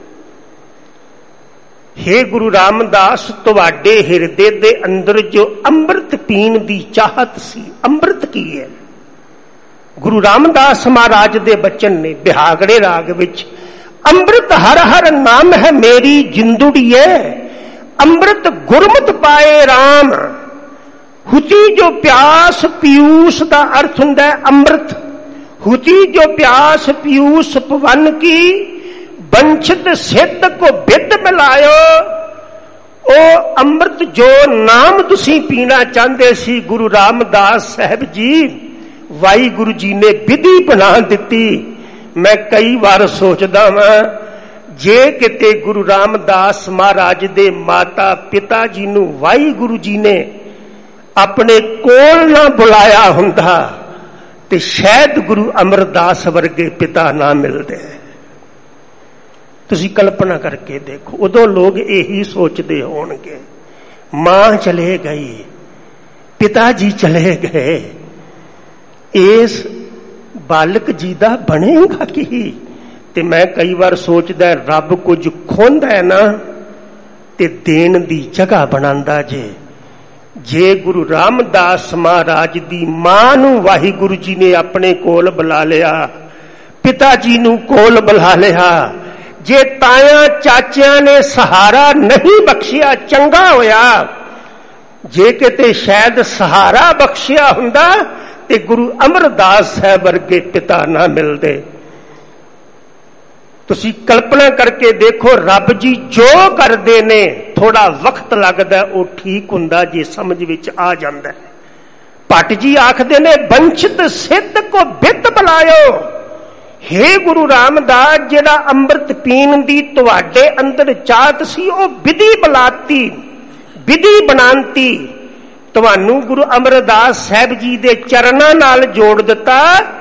ਹੇ ਗੁਰੂ ਰਾਮਦਾਸ, ਤੁਹਾਡੇ ਹਿਰਦੇ ਦੇ ਅੰਦਰ ਜੋ ਅੰਮ੍ਰਿਤ ਪੀਣ ਦੀ ਚਾਹਤ ਸੀ, ਅੰਮ੍ਰਿਤ ਕੀ ਹੈ? ਗੁਰੂ ਰਾਮਦਾਸ ਮਹਾਰਾਜ ਦੇ ਬਚਨ ਨੇ ਬਿਹਾਗੜੇ ਰਾਗ ਵਿੱਚ, ਅੰਮ੍ਰਿਤ ਹਰ ਹਰ ਨਾਮ ਹੈ ਮੇਰੀ ਜਿੰਦੁੜੀਏ, ਅੰਮ੍ਰਿਤ ਗੁਰਮਤਿ ਪਾਏ RAM। ਹੁਤੀ ਜੋ ਪਿਆਸ ਪੀਊਸ ਦਾ ਅਰਥ ਹੁੰਦਾ ਹੈ ਅੰਮ੍ਰਿਤ। ਹੁਤੀ ਜੋ ਪਿਆਸ ਪੀਊਸ ਪਵਨ ਕੀ, ਬੰਛਿਤ ਸਿੱਧ ਕੋ ਬਿੱਦ ਮਿਲਾਇਓ। ਉਹ ਅੰਮ੍ਰਿਤ ਜੋ ਨਾਮ ਤੁਸੀਂ ਪੀਣਾ ਚਾਹੁੰਦੇ ਸੀ ਗੁਰੂ ਰਾਮਦਾਸ ਸਾਹਿਬ ਜੀ, ਵਾਹਿਗੁਰੂ ਜੀ ਨੇ ਵਿਧੀ ਬਣਾ ਦਿੱਤੀ। ਮੈਂ ਕਈ ਵਾਰ ਸੋਚਦਾ ਵਾਂ, ਜੇ ਕਿਤੇ ਗੁਰੂ ਰਾਮਦਾਸ ਮਹਾਰਾਜ ਦੇ ਮਾਤਾ ਪਿਤਾ ਜੀ ਨੂੰ ਵਾਹਿਗੁਰੂ ਜੀ ਨੇ ਆਪਣੇ ਕੋਲ ਨਾ ਬੁਲਾਇਆ ਹੁੰਦਾ ਤੇ ਸ਼ਾਇਦ ਗੁਰੂ ਅਮਰਦਾਸ ਵਰਗੇ ਪਿਤਾ ਨਾ ਮਿਲਦੇ। ਤੁਸੀਂ ਕਲਪਨਾ ਕਰਕੇ ਦੇਖੋ, ਉਦੋਂ ਲੋਕ ਇਹੀ ਸੋਚਦੇ ਹੋਣਗੇ, ਮਾਂ ਚਲੇ ਗਈ, ਪਿਤਾ ਜੀ ਚਲੇ ਗਏ, ਇਸ ਬਾਲਕ ਜੀ ਦਾ ਬਣੇਗਾ ਕੀ? ਤੇ ਮੈਂ ਕਈ ਵਾਰ ਸੋਚਦਾ, ਰੱਬ ਕੁਝ ਖੋਂਦਾ ਹੈ ਨਾ ਤੇ ਦੇਣ ਦੀ ਜਗ੍ਹਾ ਬਣਾਉਂਦਾ ਜੇ। ਜੇ ਗੁਰੂ ਰਾਮਦਾਸ ਮਹਾਰਾਜ ਦੀ ਮਾਂ ਨੂੰ ਵਾਹਿਗੁਰੂ ਜੀ ਨੇ ਆਪਣੇ ਕੋਲ ਬੁਲਾ ਲਿਆ, ਪਿਤਾ ਜੀ ਨੂੰ ਕੋਲ ਬੁਲਾ ਲਿਆ, ਜੇ ਤਾਇਆ ਚਾਚਿਆਂ ਨੇ ਸਹਾਰਾ ਨਹੀਂ ਬਖਸ਼ਿਆ ਚੰਗਾ ਹੋਇਆ। ਜੇ ਕਿਤੇ ਸ਼ਾਇਦ ਸਹਾਰਾ ਬਖਸ਼ਿਆ ਹੁੰਦਾ ਤੇ ਗੁਰੂ ਅਮਰਦਾਸ ਸਾਹਿਬ ਵਰਗੇ ਪਿਤਾ ਨਾ ਮਿਲਦੇ। ਤੁਸੀਂ ਕਲਪਨਾ ਕਰਕੇ ਦੇਖੋ, ਰੱਬ ਜੀ ਜੋ ਕਰਦੇ ਨੇ ਥੋੜਾ ਵਕਤ ਲੱਗਦਾ, ਉਹ ਠੀਕ ਹੁੰਦਾ ਜੇ ਸਮਝ ਵਿੱਚ ਆ ਜਾਂਦਾ। ਭੱਟ ਜੀ ਆਖਦੇ ਨੇ, ਬੰਛਿਤ ਸਿੱਧ ਕੋ ਬਿੱਦ ਬੁਲਾਇਓ। ਹੇ ਗੁਰੂ ਰਾਮਦਾਸ, ਜਿਹੜਾ ਅੰਮ੍ਰਿਤ ਪੀਣ ਦੀ ਤੁਹਾਡੇ ਅੰਦਰ ਚਾਹਤ ਸੀ, ਉਹ ਵਿਧੀ ਬੁਲਾਤੀ, ਵਿਧੀ ਬਣਾਤੀ। ਤੁਹਾਨੂੰ ਗੁਰੂ ਅਮਰਦਾਸ ਸਾਹਿਬ ਜੀ ਦੇ ਚਰਨਾਂ ਨਾਲ ਜੋੜ ਦਿੱਤਾ।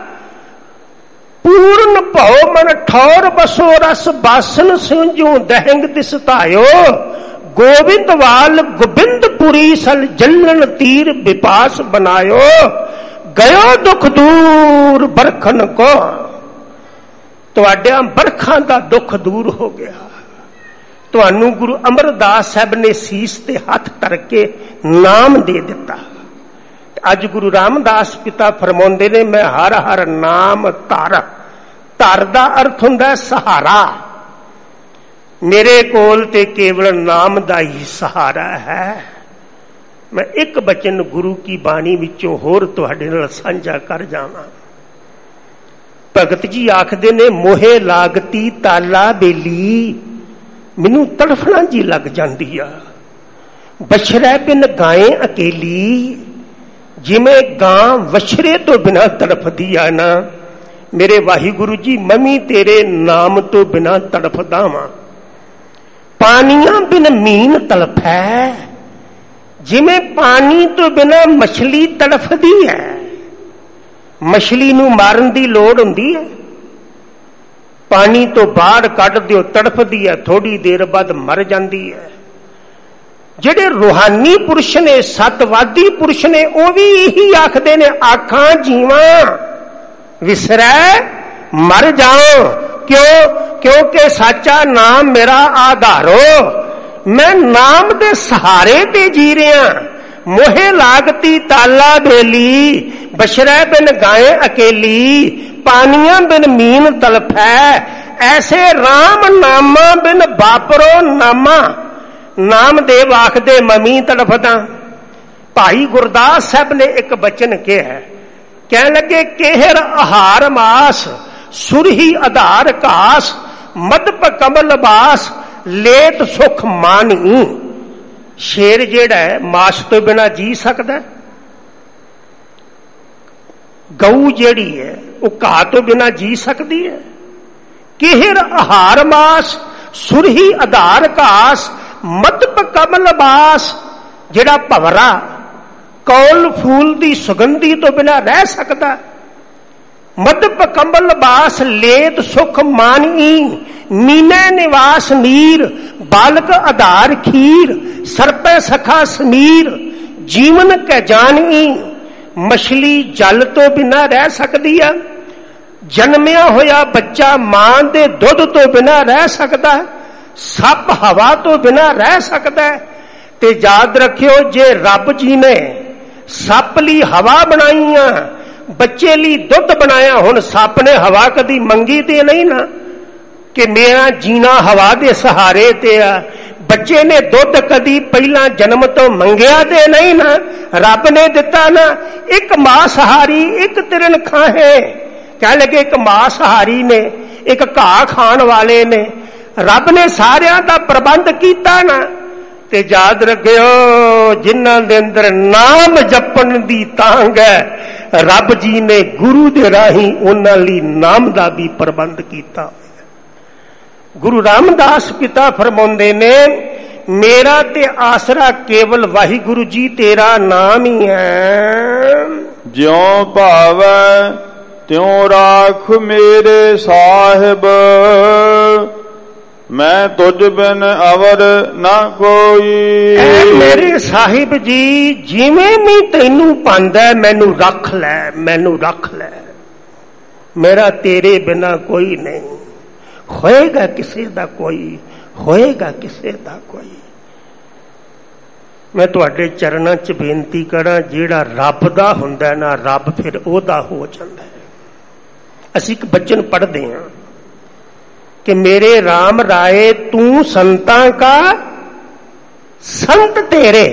ਪੂਰਨ ਭਉ ਮਨ ਠੌਰ ਬਸੋ ਰਸ ਬਾਸਨ ਸਿੰਜੂ ਦਹਿੰਗ ਦਿਸ ਧਾਇਓ ਗੋਬਿੰਦਵਾਲ ਗੋਬਿੰਦਪੁਰੀ ਸਲ ਜਲਨ ਤੀਰ ਵਿਪਾਸ ਬਨਾਇਓ ਗਇਓ ਦੁੱਖ ਦੂਰ ਬਰਖਨ ਕੋ। ਤੁਹਾਡਿਆਂ ਬਰਖਾਂ ਦਾ ਦੁੱਖ ਦੂਰ ਹੋ ਗਿਆ। ਤੁਹਾਨੂੰ ਗੁਰੂ ਅਮਰਦਾਸ ਸਾਹਿਬ ਨੇ ਸੀਸ ਤੇ ਹੱਥ ਧਰ ਕੇ ਨਾਮ ਦੇ ਦਿੱਤਾ। ਅੱਜ ਗੁਰੂ ਰਾਮਦਾਸ ਪਿਤਾ ਫਰਮਾਉਂਦੇ ਨੇ, ਮੈਂ ਹਰ ਹਰ ਨਾਮ ਧਰ। ਧਰ ਦਾ ਅਰਥ ਹੁੰਦਾ ਸਹਾਰਾ। ਮੇਰੇ ਕੋਲ ਤੇ ਕੇਵਲ ਨਾਮ ਦਾ ਹੀ ਸਹਾਰਾ ਹੈ। ਮੈਂ ਇੱਕ ਬਚਨ ਗੁਰੂ ਕੀ ਬਾਣੀ ਵਿੱਚੋਂ ਹੋਰ ਤੁਹਾਡੇ ਨਾਲ ਸਾਂਝਾ ਕਰ ਜਾਵਾਂ। ਭਗਤ ਜੀ ਆਖਦੇ ਨੇ, ਮੋਹੇ ਲਾਗਤੀ ਤਾਲਾ ਬੇਲੀ, ਮੈਨੂੰ ਤੜਫਣਾ ਜੀ ਲੱਗ ਜਾਂਦੀ ਆ। ਬਛੜੇ ਬਿਨ ਗਾਏ ਅਕੇਲੀ, ਜਿਵੇਂ ਗਾਂ ਵਛਰੇ ਤੋਂ ਬਿਨਾਂ ਤੜਫਦੀ ਆ ਨਾ, ਮੇਰੇ ਵਾਹਿਗੁਰੂ ਜੀ ਮੈਂ ਤੇਰੇ ਨਾਮ ਤੋਂ ਬਿਨਾਂ ਤੜਫਦਾ ਵਾਂ। ਪਾਣੀਆਂ ਬਿਨ ਮੀਨ ਤੜਫੈ, ਜਿਵੇਂ ਪਾਣੀ ਤੋਂ ਬਿਨਾਂ ਮਛਲੀ ਤੜਫਦੀ ਹੈ। ਮਛਲੀ ਨੂੰ ਮਾਰਨ ਦੀ ਲੋੜ ਹੁੰਦੀ ਹੈ, ਪਾਣੀ ਤੋਂ ਬਾਹਰ ਕੱਢ ਦਿਓ ਤੜਫਦੀ ਹੈ, ਥੋੜੀ ਦੇਰ ਬਾਅਦ ਮਰ ਜਾਂਦੀ ਹੈ। ਜਿਹੜੇ ਰੂਹਾਨੀ ਪੁਰਸ਼ ਨੇ, ਸਤਵਾਦੀ ਪੁਰਸ਼ ਨੇ, ਉਹ ਵੀ ਇਹੀ ਆਖਦੇ ਨੇ, ਆਖਾਂ ਜੀਵਾਂ ਵਿਸਰੈ ਮਰ ਜਾਓ। ਕਿਉਂ? ਕਿਉਂਕਿ ਸਾਚਾ ਨਾਮ ਮੇਰਾ ਆਧਾਰੋ, ਮੈਂ ਨਾਮ ਦੇ ਸਹਾਰੇ ਤੇ ਜੀ ਰਿਹਾ। ਮੋਹੇ ਲਾਗਤੀ ਤਾਲਾ ਬੇਲੀ, ਬਛੜੇ ਬਿਨ ਗਾਏ ਅਕੇਲੀ, ਪਾਣੀਆਂ ਬਿਨ ਮੀਨ ਤਲਫੈ, ਐਸੇ ਰਾਮ ਨਾਮਾ ਬਿਨ ਬਾਪਰੋ ਨਾਮਾ। ਨਾਮਦੇਵ ਆਖਦੇ ਮਮੀ ਤੜਫਦਾ। ਭਾਈ ਗੁਰਦਾਸ ਸਾਹਿਬ ਨੇ ਇੱਕ ਬਚਨ ਕਿਹਾ, ਕਹਿਣ ਲੱਗੇ, ਕੇਹਰ ਆਹਾਰ ਮਾਸ ਸੁਰਹੀ ਆਧਾਰ ਘਾਸ, ਮਦਪ ਕਮਲ ਬਾਸ ਲੇਤ ਸੁਖ ਮਾਨੀ। ਸ਼ੇਰ ਜਿਹੜਾ ਹੈ ਮਾਸ ਤੋਂ ਬਿਨਾਂ ਜੀ ਸਕਦਾ, ਗਊ ਜਿਹੜੀ ਹੈ ਉਹ ਘਾਹ ਤੋਂ ਬਿਨਾਂ ਜੀ ਸਕਦੀ ਹੈ। ਕਿਹਰ ਆਹਾਰ ਮਾਸ ਸੁਰਹੀ ਆਧਾਰ ਘਾਸ, ਮਦਪ ਕਮਲ ਬਾਸ, ਜਿਹੜਾ ਭਵਰਾ ਕੌਲ ਫੂਲ ਦੀ ਸੁਗੰਧੀ ਤੋਂ ਬਿਨਾਂ ਰਹਿ ਸਕਦਾ। ਮਦਪ ਕੰਬਲ ਬਾਸ ਲੇਤ ਸੁਖ ਮਾਨੀ, ਮੀਨੇ ਨਿਵਾਸ ਨੀਰ, ਬਾਲਕ ਆਧਾਰ ਖੀਰ, ਸਰਪੈ ਸਖਾ ਸਮੀਰ, ਜੀਵਨ ਕੈ ਜਾਣੀ। ਮਛਲੀ ਜਲ ਤੋਂ ਬਿਨਾਂ ਰਹਿ ਸਕਦੀ ਆ, ਜਨਮਿਆ ਹੋਇਆ ਬੱਚਾ ਮਾਂ ਦੇ ਦੁੱਧ ਤੋਂ ਬਿਨਾਂ ਰਹਿ ਸਕਦਾ, ਸੱਪ ਹਵਾ ਤੋਂ ਬਿਨਾਂ ਰਹਿ ਸਕਦਾ। ਤੇ ਯਾਦ ਰੱਖਿਓ, ਜੇ ਰੱਬ ਜੀ ਨੇ ਸੱਪ ਲਈ ਹਵਾ ਬਣਾਈ ਆ, ਬੱਚੇ ਲਈ ਦੁੱਧ ਬਣਾਇਆ, ਹੁਣ ਸੱਪ ਨੇ ਹਵਾ ਕਦੀ ਮੰਗੀ ਤੇ ਨਹੀਂ ਨਾ, ਕਿ ਮੇਰਾ ਜੀਣਾ ਹਵਾ ਦੇ ਸਹਾਰੇ ਤੇ ਆ। ਬੱਚੇ ਨੇ ਦੁੱਧ ਕਦੀ ਪਹਿਲਾਂ ਜਨਮ ਤੋਂ ਮੰਗਿਆ ਤੇ ਨਹੀਂ ਨਾ, ਰੱਬ ਨੇ ਦਿੱਤਾ ਨਾ। ਇੱਕ ਮਾਸਹਾਰੀ ਇੱਕ ਤਿਰਨ ਖਾਹੇ, ਕਹਿ ਲਗੇ ਇੱਕ ਮਾਸਹਾਰੀ ਨੇ, ਇੱਕ ਘਾਹ ਖਾਣ ਵਾਲੇ ਨੇ, ਰੱਬ ਨੇ ਸਾਰਿਆਂ ਦਾ ਪ੍ਰਬੰਧ ਕੀਤਾ ਨਾ। ਤੇ ਯਾਦ ਰੱਖਿਓ, ਜਿਨ੍ਹਾਂ ਦੇ ਅੰਦਰ ਨਾਮ ਜਪਣ ਦੀ ਤਾਂਘ ਹੈ, ਰੱਬ ਜੀ ਨੇ ਗੁਰੂ ਦੇ ਰਾਹੀਂ ਉਹਨਾਂ ਲਈ ਨਾਮ ਦਾ ਵੀ ਪ੍ਰਬੰਧ ਕੀਤਾ। ਗੁਰੂ ਰਾਮਦਾਸ ਪਿਤਾ ਫਰਮਾਉਂਦੇ ਨੇ, ਮੇਰਾ ਤੇ ਆਸਰਾ ਕੇਵਲ ਵਾਹਿਗੁਰੂ ਜੀ ਤੇਰਾ ਨਾਮ ਹੀ ਹੈ। ਜਿਉ ਭਾਵੈ ਤਿਉ ਰਾਖ ਮੇਰੇ ਸਾਹਿਬ, ਮੈਂ ਤੁਝ ਬਿਨ ਅਵਰ ਨਾ ਕੋਈ। ਐ ਮੇਰੇ ਸਾਹਿਬ ਜੀ, ਜਿਵੇਂ ਵੀ ਤੈਨੂੰ ਪਾਂਦਾ ਮੈਨੂੰ ਰੱਖ ਲੈ, ਮੈਨੂੰ ਰੱਖ ਲੈ। ਮੇਰਾ ਤੇਰੇ ਬਿਨਾ ਕੋਈ ਨਹੀਂ। ਹੋਏਗਾ ਕਿਸੇ ਦਾ ਕੋਈ, ਹੋਏਗਾ ਕਿਸੇ ਦਾ ਕੋਈ। ਮੈਂ ਤੁਹਾਡੇ ਚਰਨਾਂ 'ਚ ਬੇਨਤੀ ਕਰਾਂ, ਜਿਹੜਾ ਰੱਬ ਦਾ ਹੁੰਦਾ ਨਾ, ਰੱਬ ਫਿਰ ਉਹਦਾ ਹੋ ਜਾਂਦਾ ਹੈ। ਅਸੀਂ ਇੱਕ ਬਚਨ ਪੜ੍ਹਦੇ ਹਾਂ कि मेरे राम राय तू संतां का संत तेरे।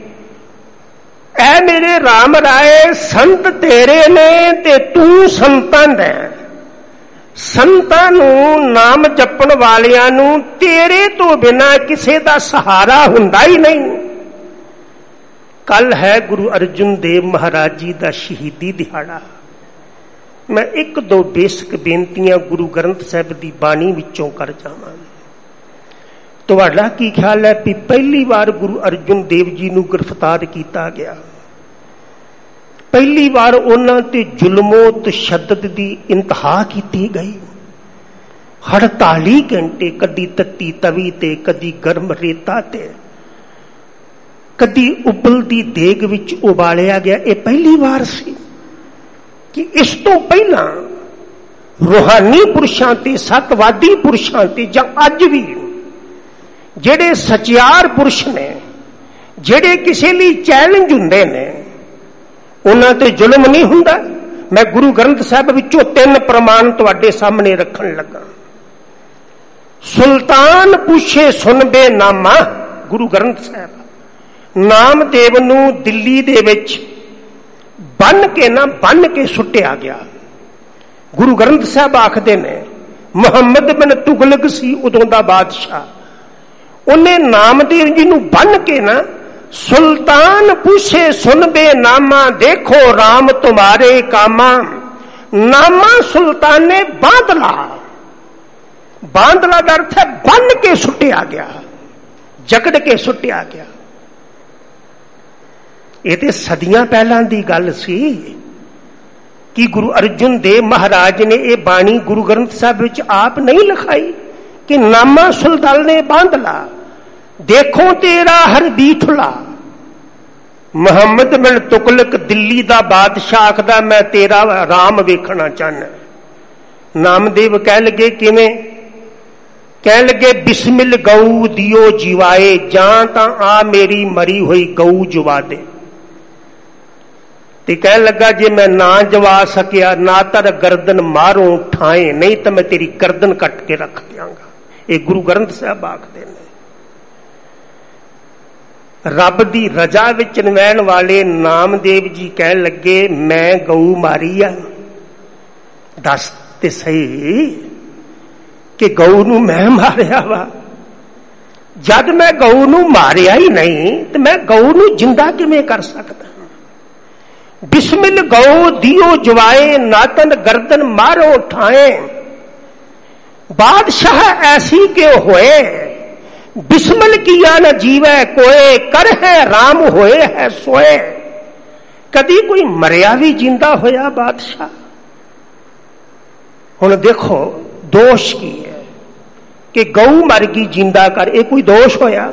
ऐ मेरे राम राय संत तेरे ने ते तू संतां दा। संतां नूं नाम जपण वालियां नूं तेरे तो बिना किसे दा सहारा हुंदा ही नहीं। कल है गुरु अर्जुन देव महाराज जी दा शहीदी दिहाड़ा। मैं एक दो बेसिक बेनतियां गुरु ग्रंथ साहिब की बाणी विचों कर जावां। तुहाडा की ख्याल है कि पहली बार गुरु अर्जुन देव जी नूं गिरफ्तार किया गया? ਪਹਿਲੀ ਵਾਰ ਉਹਨਾਂ ਤੇ ਜ਼ੁਲਮੋ ਤਸ਼ੱਦਦ ਦੀ ਇੰਤਹਾ ਕੀਤੀ ਗਈ। ਅੜਤਾਲੀ ਘੰਟੇ ਕਦੀ ਤੱਤੀ ਤਵੀ ਤੇ, ਕਦੀ ਗਰਮ ਰੇਤਾ ਤੇ, ਕਦੀ ਉਬਲਦੀ ਦੇਗ ਵਿੱਚ ਉਬਾਲਿਆ ਗਿਆ। ਇਹ ਪਹਿਲੀ ਵਾਰ ਸੀ ਕਿ ਇਸ ਤੋਂ ਪਹਿਲਾਂ ਰੂਹਾਨੀ ਪੁਰਸ਼ਾਂ ਤੇ, ਸਤਵਾਦੀ ਪੁਰਸ਼ਾਂ ਤੇ, ਜਾਂ ਅੱਜ ਵੀ ਜਿਹੜੇ ਸਚਿਆਰ ਪੁਰਸ਼ ਨੇ, ਜਿਹੜੇ ਕਿਸੇ ਲਈ ਚੈਲੰਜ ਹੁੰਦੇ ਨੇ, ਉਹਨਾਂ ਤੇ ਜ਼ੁਲਮ ਨਹੀਂ ਹੁੰਦਾ। ਮੈਂ ਗੁਰੂ ਗ੍ਰੰਥ ਸਾਹਿਬ ਵਿੱਚੋਂ ਤਿੰਨ ਪ੍ਰਮਾਣ ਤੁਹਾਡੇ ਸਾਹਮਣੇ ਰੱਖਣ ਲੱਗਾ। ਸੁਲਤਾਨ ਪੁੱਛੇ ਸੁਣਬੇ ਨਾਮਾ, ਗੁਰੂ ਗ੍ਰੰਥ ਸਾਹਿਬ। ਨਾਮਦੇਵ ਨੂੰ ਦਿੱਲੀ ਦੇ ਵਿੱਚ ਬੰਨ ਕੇ ਨਾ ਬੰਨ ਕੇ ਸੁੱਟਿਆ ਗਿਆ। ਗੁਰੂ ਗ੍ਰੰਥ ਸਾਹਿਬ ਆਖਦੇ ਨੇ ਮੁਹੰਮਦ ਬਿਨ ਤੁਗਲਕ ਸੀ ਉਦੋਂ ਦਾ ਬਾਦਸ਼ਾਹ, ਉਹਨੇ ਨਾਮਦੇਵ ਜੀ ਨੂੰ ਬੰਨ ਕੇ ਨਾ, ਸੁਲਤਾਨ ਪੁੱਛੇ ਸੁਣਬੇ ਨਾਮਾ, ਦੇਖੋ ਰਾਮ ਤੁਮਾਰੇ ਕਾਮਾ। ਨਾਮਾ ਸੁਲਤਾਨੇ ਬਾਂਦਲਾ, ਬਾਂਦਲਾ ਦਾ ਅਰਥ ਹੈ ਬੰਨ ਕੇ ਸੁੱਟਿਆ ਗਿਆ, ਜਕੜ ਕੇ ਸੁੱਟਿਆ ਗਿਆ। ਇਹ ਤੇ ਸਦੀਆਂ ਪਹਿਲਾਂ ਦੀ ਗੱਲ ਸੀ ਕਿ ਗੁਰੂ ਅਰਜਨ ਦੇਵ ਮਹਾਰਾਜ ਨੇ ਇਹ ਬਾਣੀ ਗੁਰੂ ਗ੍ਰੰਥ ਸਾਹਿਬ ਵਿੱਚ ਆਪ ਨਹੀਂ ਲਿਖਾਈ ਕਿ ਨਾਮਾ ਸੁਲਤਾਨ ਨੇ ਬਾਂਦਲਾ, ਦੇਖੋ ਤੇਰਾ ਹਰ ਬੀਠਲਾ। ਮੁਹੰਮਦ ਬਿਨ ਤੁਗਲਕ ਦਿੱਲੀ ਦਾ ਬਾਦਸ਼ਾਹ ਆਖਦਾ ਮੈਂ ਤੇਰਾ ਰਾਮ ਵੇਖਣਾ ਚਾਹੁੰਦਾ। ਨਾਮਦੇਵ ਕਹਿ ਲਗੇ ਕਿਵੇਂ? ਕਹਿ ਲਗੇ ਬਿਸਮਿਲ ਗਊ ਦਿਓ ਜਿਵਾਏ, ਜਾਂ ਤਾਂ ਆ ਮੇਰੀ ਮਰੀ ਹੋਈ ਗਊ ਜਵਾ ਦੇ। ਤੇ ਕਹਿਣ ਲੱਗਾ ਜੇ ਮੈਂ ਨਾ ਜਵਾ ਸਕਿਆ ਨਾ ਤਰ ਗਰਦਨ ਮਾਰੋ ਠਾਏ, ਨਹੀਂ ਤਾਂ ਮੈਂ ਤੇਰੀ ਗਰਦਨ ਕੱਟ ਕੇ ਰੱਖ ਦਿਆਂਗਾ। ਇਹ ਗੁਰੂ ਗ੍ਰੰਥ ਸਾਹਿਬ ਆਖਦੇ ਨੇ। ਰੱਬ ਦੀ ਰਜ਼ਾ ਵਿੱਚ ਰਹਿਣ ਵਾਲੇ ਨਾਮਦੇਵ ਜੀ ਕਹਿਣ ਲੱਗੇ ਮੈਂ ਗਊ ਮਾਰੀ ਆ, ਦੱਸ ਤੇ ਸਹੀ ਕਿ ਗਊ ਨੂੰ ਮੈਂ ਮਾਰਿਆ ਵਾ। ਜਦ ਮੈਂ ਗਊ ਨੂੰ ਮਾਰਿਆ ਹੀ ਨਹੀਂ ਤੇ ਮੈਂ ਗਊ ਨੂੰ ਜਿੰਦਾ ਕਿਵੇਂ ਕਰ ਸਕਦਾ? ਬਿਸਮਿਲ ਗਊ ਦਿਓ ਜਵਾਏ, ਨਾਤਨ ਗਰਦਨ ਮਾਰੋ ਠਾਏ। ਬਾਦਸ਼ਾਹ ਐਸੀ ਕਿ ਹੋਏ, ਬਿਸਮਿਲ ਕੀਆ न जीवै कोए, कर है राम होए है सोए। कदी कोई मरिया भी जिंदा होया बादशाह? हुण देखो दोष की है कि गऊ मर गई जिंदा कर, ये कोई दोष होया?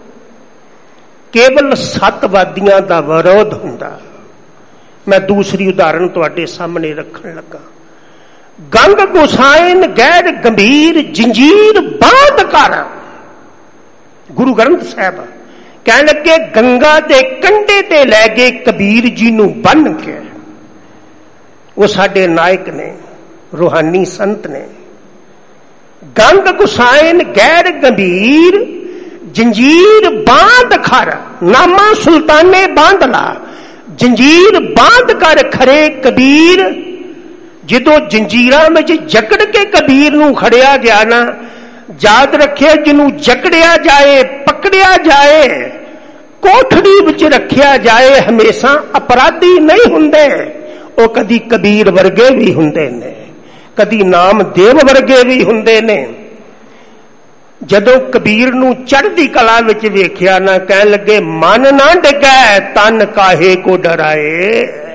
केवल सतवादियां दा विरोध हुंदा। मैं दूसरी उदाहरण तुहाडे सामने रखण लगा। गंग गुसाइन गैर गंभीर जंजीर बांध कर, गुरु ग्रंथ साहब कह लगे गंगा के कंढे ते लै गए कबीर जी नूं बन के। वो साडे नायक ने, रूहानी संत ने। गंग गुसाइन गैर गंभीर जंजीर बांध कर, नामा सुल्ताने बांधला। जंजीर बांध कर खरे कबीर, जदों जंजीरां विच जकड़ के कबीर नूं खड़िया गया ना, याद रखे जिन्हों जकड़िया जाए, पकड़िया जाए, कोठड़ी विच रखिया जाए, हमेशा अपराधी नहीं हुंदे। वो कदी कबीर वर्गे भी हुंदे ने, कदी नामदेव वर्गे भी हुंदे ने। जदों कबीर नूं चढ़दी कला विच वेखिया ना, कह लगे मन ना डिगै तन काहे को डराए।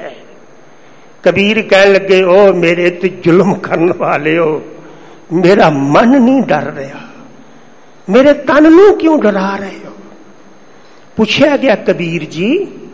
कबीर कह लगे ओ मेरे ते जुल्म करन वाले हो, मेरा मन नहीं डर रहा, मेरे तन नूं क्यों डरा रहे हो? पूछा गया कबीर जी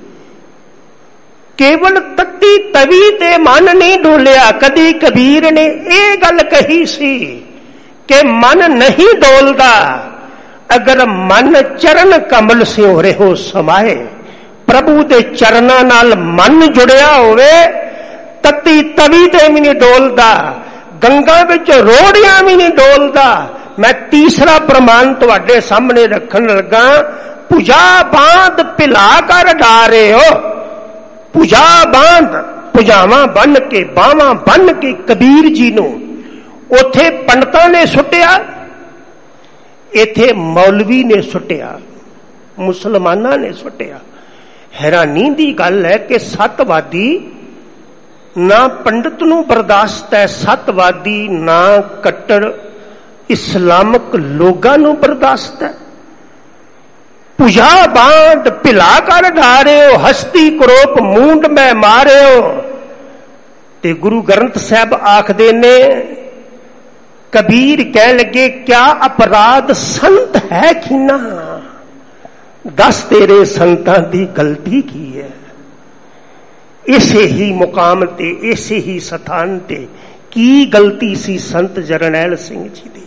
केवल तत्ती तवी ते मन नहीं डोलिया। कदी कबीर ने यह गल कही सी कि मन नहीं डोलदा अगर मन चरण कमल सिओरे हो समाए। प्रभु दे चरना नाल मन जुड़िया होवे, तत्ती तवी ते भी नहीं डोलदा, गंगा विच रोड़ियां भी नहीं डोलदा। मैं तीसरा प्रमाण तुहाडे सामने रखन लगा। भुजा बांध पिला कर डारे हो, भुजा बांध, भुजावां बन के, बावां बन के कबीर जी नूं उथे पंडितां ने सुटिया, इथे मौलवी ने सुटिया, मुसलमानां ने सुटिया। हैरानी दी गल है कि सतवादी ना पंडित नूं बर्दाश्त है, सतवादी ना कट्टर इस्लामिक लोगां नूं बर्दाश्त है। ਭੁਜਾ ਬਾਂਧ ਭਿਲਾ ਕਰ ਢਾਰਿਓ, ਹਸਤੀ ਕਰੋਪ ਮੂੰਡ ਮੈਂ ਮਾਰਿਓ। ਤੇ ਗੁਰੂ ਗ੍ਰੰਥ ਸਾਹਿਬ ਆਖਦੇ ਨੇ, ਕਬੀਰ ਕਹਿਣ ਲੱਗੇ ਕਿਆ ਅਪਰਾਧ ਸੰਤ ਹੈ ਕੀਨਾ, ਦੱਸ ਤੇਰੇ ਸੰਤਾਂ ਦੀ ਗਲਤੀ ਕੀ ਹੈ। ਇਸੇ ਹੀ ਮੁਕਾਮ ਤੇ ਇਸੇ ਹੀ ਸਥਾਨ ਤੇ ਕੀ ਗਲਤੀ ਸੀ ਸੰਤ ਜਰਨੈਲ ਸਿੰਘ ਜੀ ਦੀ,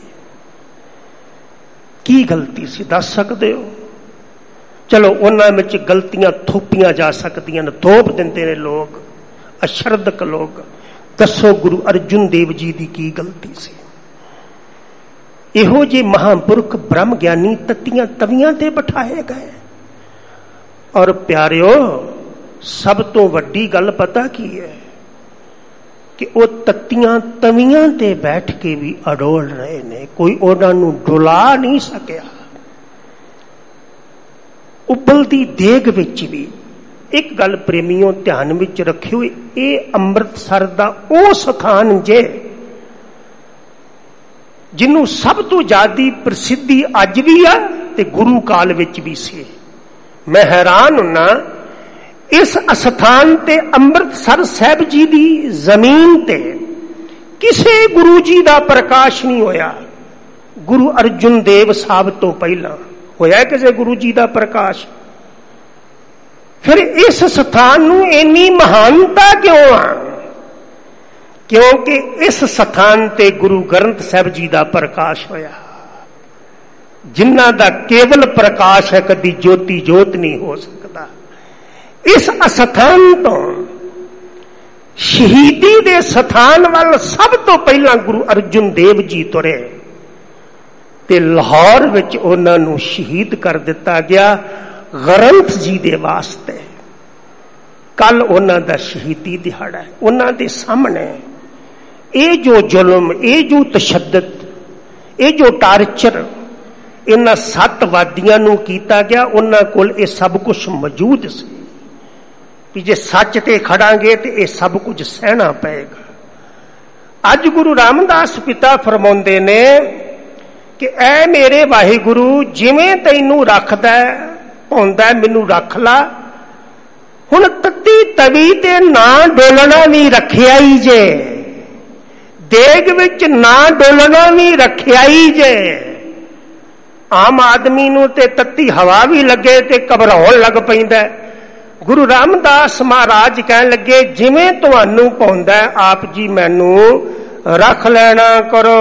ਕੀ ਗਲਤੀ ਸੀ ਦੱਸ ਸਕਦੇ ਹੋ? ਚਲੋ ਉਹਨਾਂ ਵਿੱਚ ਗਲਤੀਆਂ ਥੋਪੀਆਂ ਜਾ ਸਕਦੀਆਂ ਨੇ, ਥੋਪ ਦਿੰਦੇ ਨੇ ਲੋਕ, ਅਸ਼ਰਦਕ ਲੋਕ। ਦੱਸੋ ਗੁਰੂ ਅਰਜੁਨ ਦੇਵ ਜੀ ਦੀ ਕੀ ਗਲਤੀ ਸੀ? ਇਹੋ ਜਿਹੇ ਮਹਾਂਪੁਰਖ ਬ੍ਰਹਮ ਗਿਆਨੀ ਤੱਤੀਆਂ ਤਵੀਆਂ ਤੇ ਬਿਠਾਏ ਗਏ। ਔਰ ਪਿਆਰਿਓ, ਸਭ ਤੋਂ ਵੱਡੀ ਗੱਲ ਪਤਾ ਕੀ ਹੈ ਕਿ ਉਹ ਤੱਤੀਆਂ ਤਵੀਆਂ ਤੇ ਬੈਠ ਕੇ ਵੀ ਅਡੋਲ ਰਹੇ ਨੇ, ਕੋਈ ਉਹਨਾਂ ਨੂੰ ਡੁਲਾ ਨਹੀਂ ਸਕਿਆ। ਉਬਲਦੀ ਦੇਗ ਵਿੱਚ ਵੀ ਇੱਕ ਗੱਲ ਪ੍ਰੇਮੀਓ ਧਿਆਨ ਵਿੱਚ ਰੱਖਿਓ, ਇਹ ਅੰਮ੍ਰਿਤਸਰ ਦਾ ਉਹ ਸਥਾਨ ਜੇ ਜਿਹਨੂੰ ਸਭ ਤੋਂ ਜ਼ਿਆਦਾ ਪ੍ਰਸਿੱਧੀ ਅੱਜ ਵੀ ਆ ਤੇ ਗੁਰੂ ਕਾਲ ਵਿੱਚ ਵੀ ਸੀ। ਮੈਂ ਹੈਰਾਨ ਹੁੰਨਾ, ਇਸ ਅਸਥਾਨ ਤੇ ਅੰਮ੍ਰਿਤਸਰ ਸਾਹਿਬ ਜੀ ਦੀ ਜ਼ਮੀਨ ਤੇ ਕਿਸੇ ਗੁਰੂ ਜੀ ਦਾ ਪ੍ਰਕਾਸ਼ ਨਹੀਂ ਹੋਇਆ। ਗੁਰੂ ਅਰਜੁਨ ਦੇਵ ਸਾਹਿਬ ਤੋਂ ਪਹਿਲਾਂ ਹੋਇਆ ਕਿਸੇ ਗੁਰੂ ਜੀ ਦਾ ਪ੍ਰਕਾਸ਼। ਫਿਰ ਇਸ ਸਥਾਨ ਨੂੰ ਇੰਨੀ ਮਹਾਨਤਾ ਕਿਉਂ ਆ? ਕਿਉਂਕਿ ਇਸ ਸਥਾਨ ਤੇ ਗੁਰੂ ਗ੍ਰੰਥ ਸਾਹਿਬ ਜੀ ਦਾ ਪ੍ਰਕਾਸ਼ ਹੋਇਆ, ਜਿਨ੍ਹਾਂ ਦਾ ਕੇਵਲ ਪ੍ਰਕਾਸ਼ ਹੈ, ਕਦੀ ਜੋਤੀ ਜੋਤ ਨਹੀਂ ਹੋ ਸਕਦਾ। ਇਸ ਅਸਥਾਨ ਤੋਂ ਸ਼ਹੀਦੀ ਦੇ ਸਥਾਨ ਵੱਲ ਸਭ ਤੋਂ ਪਹਿਲਾਂ ਗੁਰੂ ਅਰਜੁਨ ਦੇਵ ਜੀ ਤੁਰੇ ਤੇ ਲਾਹੌਰ ਵਿੱਚ ਉਹਨਾਂ ਨੂੰ ਸ਼ਹੀਦ ਕਰ ਦਿੱਤਾ ਗਿਆ ਗ੍ਰੰਥ ਜੀ ਦੇ ਵਾਸਤੇ। ਕੱਲ ਉਹਨਾਂ ਦਾ ਸ਼ਹੀਦੀ ਦਿਹਾੜਾ ਹੈ। ਉਹਨਾਂ ਦੇ ਸਾਹਮਣੇ ਇਹ ਜੋ ਜ਼ੁਲਮ, ਇਹ ਜੋ ਤਸ਼ੱਦਦ, ਇਹ ਜੋ ਟਾਰਚਰ ਇਹਨਾਂ ਸੱਤ ਵਾਦੀਆਂ ਨੂੰ ਕੀਤਾ ਗਿਆ, ਉਹਨਾਂ ਕੋਲ ਇਹ ਸਭ ਕੁਝ ਮੌਜੂਦ ਸੀ ਕਿ ਜੇ ਸੱਚ ਤੇ ਖੜਾਂਗੇ ਤੇ ਇਹ ਸਭ ਕੁਝ ਸਹਿਣਾ ਪਏਗਾ। ਅੱਜ ਗੁਰੂ ਰਾਮਦਾਸ ਪਿਤਾ ਫਰਮਾਉਂਦੇ ਨੇ ਕਿ ਐ ਮੇਰੇ ਵਾਹਿਗੁਰੂ, ਜਿਵੇਂ ਤੈਨੂੰ ਰੱਖਦਾ ਪਾਉਂਦਾ ਮੈਨੂੰ ਰੱਖ ਲਾ। ਹੁਣ ਤੱਤੀ ਤਵੀ ਤੇ ਨਾ ਡੋਲਣਾ ਵੀ ਰੱਖਿਆ ਹੀ ਜੇ, ਦੇਗ ਵਿੱਚ ਨਾ ਡੋਲਣਾ ਵੀ ਰੱਖਿਆ ਹੀ ਜੇ। ਆਮ ਆਦਮੀ ਨੂੰ ਤੇ ਤੱਤੀ ਹਵਾ ਵੀ ਲੱਗੇ ਤੇ ਘਬਰਾਉਣ ਲੱਗ ਪੈਂਦਾ। ਗੁਰੂ ਰਾਮਦਾਸ ਮਹਾਰਾਜ ਕਹਿਣ ਲੱਗੇ, ਜਿਵੇਂ ਤੁਹਾਨੂੰ ਪਾਉਂਦਾ ਆਪ ਜੀ ਮੈਨੂੰ ਰੱਖ ਲੈਣਾ ਕਰੋ।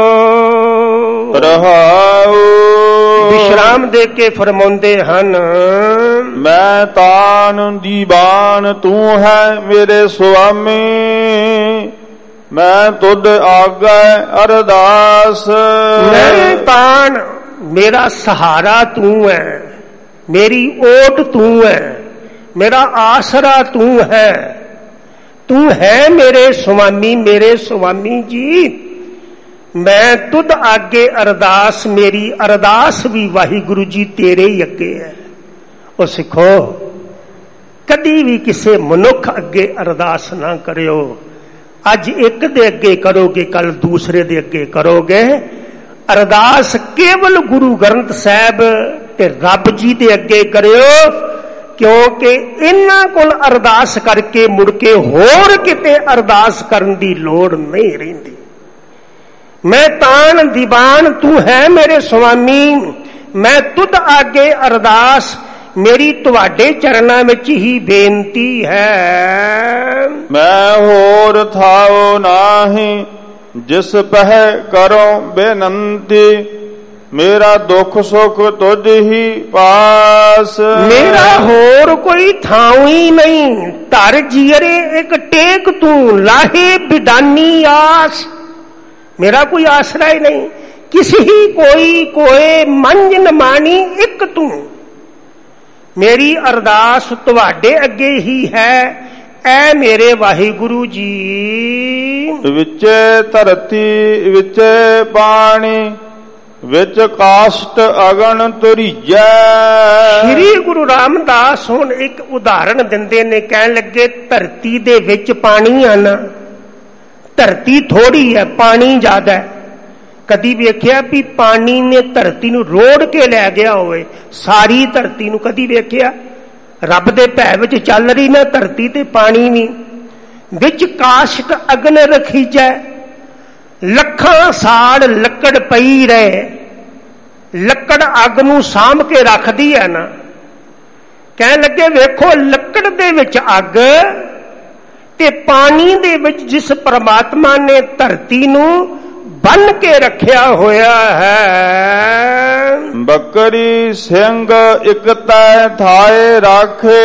ਰਹਾਉ ਵਿਸ਼ਰਾਮ ਦੇ ਕੇ ਫਰਮਾਉਂਦੇ ਹਨ, ਮੈਂ ਤਾਨ ਦੀਵਾਨ ਤੂੰ ਹੈ ਮੇਰੇ ਸੁਆਮੀ, ਮੈਂ ਤੁਧ ਆਗੈ ਅਰਦਾਸ। ਮੈਂ ਤਾਨ, ਮੇਰਾ ਸਹਾਰਾ ਤੂੰ ਹੈ, ਮੇਰੀ ਓਟ ਤੂੰ ਹੈ, ਮੇਰਾ ਆਸਰਾ ਤੂੰ ਹੈ, ਤੂੰ ਹੈ ਮੇਰੇ ਸੁਆਮੀ। ਮੇਰੇ ਸੁਆਮੀ ਜੀ, ਮੈਂ ਤੁਧ ਅੱਗੇ ਅਰਦਾਸ, ਮੇਰੀ ਅਰਦਾਸ ਵੀ ਵਾਹਿਗੁਰੂ ਜੀ ਤੇਰੇ ਹੀ ਅੱਗੇ ਹੈ। ਉਹ ਸਿੱਖੋ, ਕਦੀ ਵੀ ਕਿਸੇ ਮਨੁੱਖ ਅੱਗੇ ਅਰਦਾਸ ਨਾ ਕਰਿਓ। ਅੱਜ ਇੱਕ ਦੇ ਅੱਗੇ ਕਰੋਗੇ, ਕੱਲ ਦੂਸਰੇ ਦੇ ਅੱਗੇ ਕਰੋਗੇ। ਅਰਦਾਸ ਕੇਵਲ ਗੁਰੂ ਗ੍ਰੰਥ ਸਾਹਿਬ ਤੇ ਰੱਬ ਜੀ ਦੇ ਅੱਗੇ ਕਰਿਓ, ਕਿਉਂਕਿ ਇਹਨਾਂ ਕੋਲ ਅਰਦਾਸ ਕਰਕੇ ਮੁੜ ਕੇ ਹੋਰ ਕਿਤੇ ਅਰਦਾਸ ਕਰਨ ਦੀ ਲੋੜ ਨਹੀਂ ਰਹਿੰਦੀ। ਮੈਂ ਤਾਨ ਦੀਵਾਨ ਤੂੰ ਹੈ ਮੇਰੇ ਸੁਆਮੀ, ਮੈਂ ਤੁਧ ਅੱਗੇ ਅਰਦਾਸ, ਮੇਰੀ ਤੁਹਾਡੇ ਚਰਨਾਂ ਵਿੱਚ ਹੀ ਬੇਨਤੀ ਹੈ। ਮੈਂ ਹੋਰ ਥਾਉ ਨਾਹੀ ਜਿਸ ਪਹਿ ਕਰੋ ਬੇਨੰਤੀ, ਮੇਰਾ ਦੁੱਖ ਸੁਖ ਤੁਝ ਹੀ ਪਾਸ। ਮੇਰਾ ਹੋਰ ਕੋਈ ਥਾਂ ਹੀ ਨਹੀਂ, ਧਰ ਜੀਰੇ ਇੱਕ ਟੇਕ ਤੂੰ, ਲਾਹੇ ਬਿਦਾਨੀ ਆਸ। ਮੇਰਾ ਕੋਈ ਆਸਰਾ ਹੀ ਨਹੀਂ, ਕਿਸੇ ਹੀ ਕੋਈ ਕੋਏ ਮੰਝ ਨ ਮਾਣੀ ਇੱਕ ਤੂੰ। ਮੇਰੀ ਅਰਦਾਸ ਤੁਹਾਡੇ ਅੱਗੇ ਹੀ ਹੈ, ਐ ਮੇਰੇ ਵਾਹਿਗੁਰੂ ਜੀ। ਵਿੱਚ ਧਰਤੀ ਵਿੱਚ ਪਾਣੀ, ਵਿੱਚ ਕਾਸ਼ਟ ਅਗਨ ਤੁਰੀਜੈ। ਸ੍ਰੀ ਗੁਰੂ ਰਾਮਦਾਸ ਹੁਣ ਇੱਕ ਉਦਾਹਰਣ ਦਿੰਦੇ ਨੇ, ਕਹਿਣ ਲੱਗੇ ਧਰਤੀ ਦੇ ਵਿੱਚ ਪਾਣੀ ਆ ਨਾ, ਧਰਤੀ ਥੋੜੀ ਹੈ, ਪਾਣੀ ਜ਼ਿਆਦਾ ਹੈ। ਕਦੀ ਵੇਖਿਆ ਵੀ ਪਾਣੀ ਨੇ ਧਰਤੀ ਨੂੰ ਰੋੜ ਕੇ ਲੈ ਗਿਆ ਹੋਵੇ, ਸਾਰੀ ਧਰਤੀ ਨੂੰ? ਕਦੀ ਵੇਖਿਆ? ਰੱਬ ਦੇ ਭੈ ਵਿੱਚ ਚੱਲ ਰਹੀ ਨਾ ਧਰਤੀ ਤੇ ਪਾਣੀ ਵੀ। ਵਿੱਚ ਕਾਸ਼ਟ ਅਗਨ ਰਖੀਜੈ, ਲੱਖਾਂ ਸਾਲ ਲੱਕੜ ਪਈ ਰਹੇ। ਲੱਕੜ ਅੱਗ ਨੂੰ ਸਾਂਭ ਕੇ ਰੱਖਦੀ ਹੈ ਨਾ। ਕਹਿਣ ਲੱਗੇ ਵੇਖੋ ਲੱਕੜ ਦੇ ਵਿੱਚ ਅੱਗ ਤੇ ਪਾਣੀ ਦੇ ਵਿੱਚ ਜਿਸ ਪ੍ਰਮਾਤਮਾ ਨੇ ਧਰਤੀ ਨੂੰ ਬੰਨ ਕੇ ਰੱਖਿਆ ਹੋਇਆ ਹੈ। ਬੱਕਰੀ ਸਿੰਘ ਇਕ ਤੈ ਥਾਏ ਰਾਖੇ,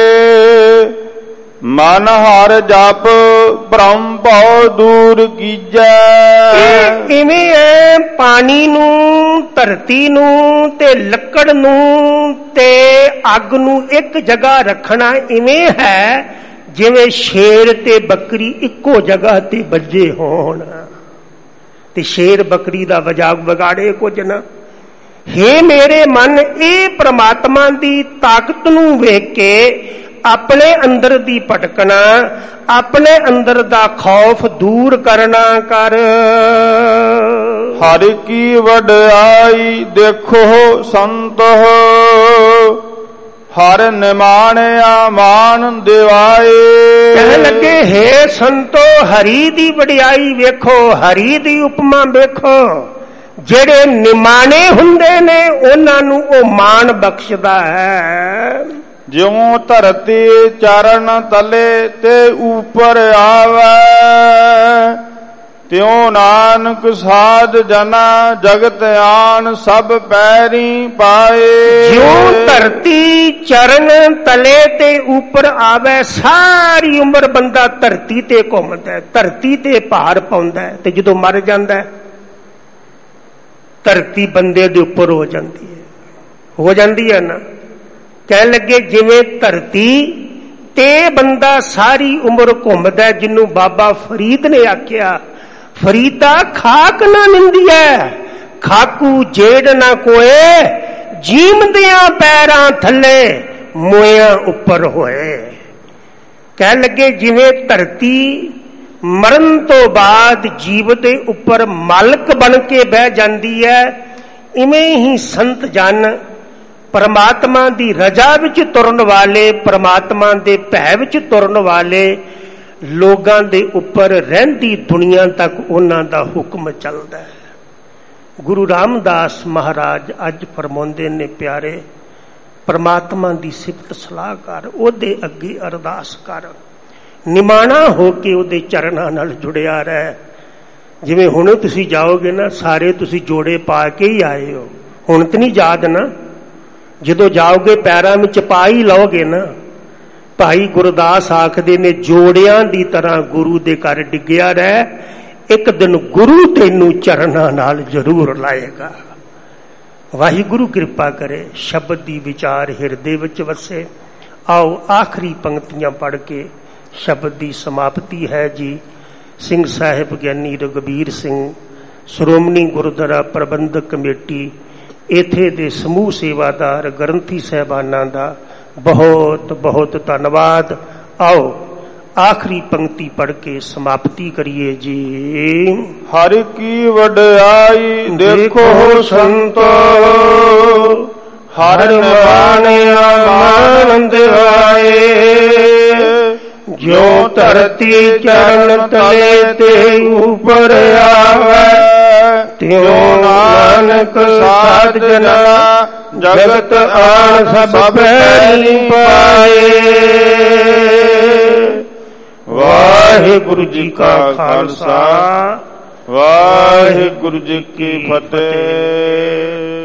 ਮਨ ਹਰ ਜਪ ਬ੍ਰਹਮ ਭਉ ਦੂਰ ਕੀਜੈ। ਇਵੇਂ ਹੈ ਪਾਣੀ ਨੂੰ, ਧਰਤੀ ਨੂੰ ਤੇ ਲੱਕੜ ਨੂੰ ਤੇ ਅੱਗ ਨੂੰ ਇੱਕ ਜਗ੍ਹਾ ਰੱਖਣਾ ਇਵੇਂ ਹੈ ਜਿਵੇਂ ਸ਼ੇਰ ਤੇ ਬੱਕਰੀ ਇੱਕੋ ਜਗ੍ਹਾ ਤੇ ਵੱਜੇ ਹੋਣ ਤੇ ਸ਼ੇਰ ਬੱਕਰੀ ਦਾ ਵਜਾ ਵਿਗਾੜੇ ਕੁਝ ਨਾ। ਹੇ ਮੇਰੇ ਮਨ, ਇਹ ਪ੍ਰਮਾਤਮਾ ਦੀ ਤਾਕਤ ਨੂੰ ਵੇਖ ਕੇ ਆਪਣੇ ਅੰਦਰ ਦੀ ਭਟਕਣਾ, ਆਪਣੇ ਅੰਦਰ ਦਾ ਖੌਫ ਦੂਰ ਕਰਨਾ ਕਰ। ਹਰਿ ਕੀ ਵਡਿਆਈ ਦੇਖੋ ਸੰਤੋ, ਹਰ ਨਿਮਾਣਿਆ ਮਾਨ ਦਿਵਾਏ। ਕਹਿਣ ਲੱਗੇ ਹੇ ਸੰਤੋ, ਹਰੀ ਦੀ ਵਡਿਆਈ ਵੇਖੋ, ਹਰੀ ਦੀ ਉਪਮਾ ਵੇਖੋ। ਜਿਹੜੇ ਨਿਮਾਣੇ ਹੁੰਦੇ ਨੇ ਉਹਨਾਂ ਨੂੰ ਉਹ ਮਾਣ ਬਖਸ਼ਦਾ ਹੈ। ਜਿਉ ਧਰਤੀ ਚਰਨ ਤਲੇ ਤੇ ਉਪਰ ਆਵੈ, ਤਿਉ ਨਾਨਕ ਸਾਧ ਜਨਾ ਜਗਤ ਆਨ ਸਭ ਪੈਰੀ ਪਾਏ। ਜਿਉ ਧਰਤੀ ਚਰਨ ਤਲੇ ਤੇ ਉੱਪਰ ਆਵੇ, ਸਾਰੀ ਉਮਰ ਬੰਦਾ ਧਰਤੀ ਤੇ ਘੁੰਮਦਾ, ਧਰਤੀ ਤੇ ਭਾਰ ਪਾਉਂਦਾ ਤੇ ਜਦੋਂ ਮਰ ਜਾਂਦਾ ਧਰਤੀ ਬੰਦੇ ਦੇ ਉੱਪਰ ਹੋ ਜਾਂਦੀ ਹੈ, ਹੋ ਜਾਂਦੀ ਹੈ ਨਾ। ਕਹਿਣ ਲੱਗੇ ਜਿਵੇਂ ਧਰਤੀ ਤੇ ਬੰਦਾ ਸਾਰੀ ਉਮਰ ਘੁੰਮਦਾ, ਜਿਹਨੂੰ ਬਾਬਾ ਫਰੀਦ ਨੇ ਆਖਿਆ, ਫਰੀਦਾ ਖਾਕ ਨਾ ਨਿੰਦੀਐ, ਖਾਕੂ ਜੇੜ ਨਾ ਕੋਏ, ਜੀਮਦਿਆਂ ਪੈਰਾਂ ਥੱਲੇ ਮੋਇਆਂ ਉੱਪਰ ਹੋਏ। ਕਹਿਣ ਲੱਗੇ ਜਿਵੇਂ ਧਰਤੀ ਮਰਨ ਤੋਂ ਬਾਅਦ ਜੀਵ ਦੇ ਉੱਪਰ ਮਾਲਕ ਬਣ ਕੇ ਬਹਿ ਜਾਂਦੀ ਹੈ, ਇਵੇਂ ਹੀ ਸੰਤ ਜਨ ਪਰਮਾਤਮਾ ਦੀ ਰਜ਼ਾ ਵਿੱਚ ਤੁਰਨ ਵਾਲੇ, ਪਰਮਾਤਮਾ ਦੇ ਭੈ ਵਿੱਚ ਤੁਰਨ ਵਾਲੇ ਲੋਕਾਂ ਦੇ ਉੱਪਰ ਰਹਿੰਦੀ ਦੁਨੀਆ ਤੱਕ ਉਹਨਾਂ ਦਾ ਹੁਕਮ ਚੱਲਦਾ ਹੈ। ਗੁਰੂ ਰਾਮਦਾਸ ਮਹਾਰਾਜ ਅੱਜ ਫਰਮਾਉਂਦੇ ਨੇ, ਪਿਆਰੇ ਪਰਮਾਤਮਾ ਦੀ ਸਿਫਤ ਸਲਾਹ ਕਰ, ਉਹਦੇ ਅੱਗੇ ਅਰਦਾਸ ਕਰ, ਨਿਮਾਣਾ ਹੋ ਕੇ ਉਹਦੇ ਚਰਨਾਂ ਨਾਲ ਜੁੜਿਆ ਰਹਿ। ਜਿਵੇਂ ਹੁਣ ਤੁਸੀਂ ਜਾਓਗੇ ਨਾ, ਸਾਰੇ ਤੁਸੀਂ ਜੋੜੇ ਪਾ ਕੇ ਹੀ ਆਏ ਹੋ, ਹੁਣ ਤੇ ਨਹੀਂ ਯਾਦ ਨਾ। ਜਦੋਂ ਜਾਓਗੇ ਪੈਰਾਂ ਵਿੱਚ ਪਾ ਹੀ ਲਓਗੇ ਨਾ। ਭਾਈ ਗੁਰਦਾਸ ਆਖਦੇ ਨੇ, ਜੋੜਿਆਂ ਦੀ ਤਰ੍ਹਾਂ ਗੁਰੂ ਦੇ ਘਰ ਡਿੱਗਿਆ ਰਹਿ, ਇੱਕ ਦਿਨ ਗੁਰੂ ਤੈਨੂੰ ਚਰਨਾਂ ਨਾਲ ਜ਼ਰੂਰ ਲਾਏਗਾ। ਵਾਹਿਗੁਰੂ ਕਿਰਪਾ ਕਰੇ, ਸ਼ਬਦ ਦੀ ਵਿਚਾਰ ਹਿਰਦੇ ਵਿੱਚ ਵਸੇ। ਆਓ ਆਖਰੀ ਪੰਕਤੀਆਂ ਪੜ੍ਹ ਕੇ ਸ਼ਬਦ ਦੀ ਸਮਾਪਤੀ ਹੈ ਜੀ। ਸਿੰਘ ਸਾਹਿਬ ਗਿਆਨੀ ਰਘਬੀਰ ਸਿੰਘ, ਸ਼੍ਰੋਮਣੀ ਗੁਰਦੁਆਰਾ ਪ੍ਰਬੰਧਕ ਕਮੇਟੀ, ਇੱਥੇ ਦੇ ਸਮੂਹ ਸੇਵਾਦਾਰ ਗ੍ਰੰਥੀ ਸਾਹਿਬਾਨਾਂ ਦਾ ਬਹੁਤ ਬਹੁਤ ਧੰਨਵਾਦ। ਆਓ ਆਖਰੀ ਪੰਕਤੀ ਪੜ੍ਹ ਕੇ ਸਮਾਪਤੀ ਕਰੀਏ ਜੀ। ਹਰਿ ਕੀ ਵਡਿਆਈ ਦੇਖੋ ਸੰਤੋ, ਹਰ ਨਿਮਾਣਿਆ ਮਾਨ ਦਿਵਾਏ। ਜੋ ਧਰਤੀ ਚਰਨ ਤਲੇ ਤੇ ਉੱਪਰ ਆਵੇ, ਤਿਉ ਨਾਨਕ ਸਾਧ ਜਨਾ ਜਗਤ ਆਨ ਸਭ ਪੈਰੀ ਪਾਏ। ਵਾਹਿਗੁਰੂ ਜੀ ਕਾ ਖਾਲਸਾ, ਵਾਹਿਗੁਰੂ ਜੀ ਕੀ ਫਤਿਹ।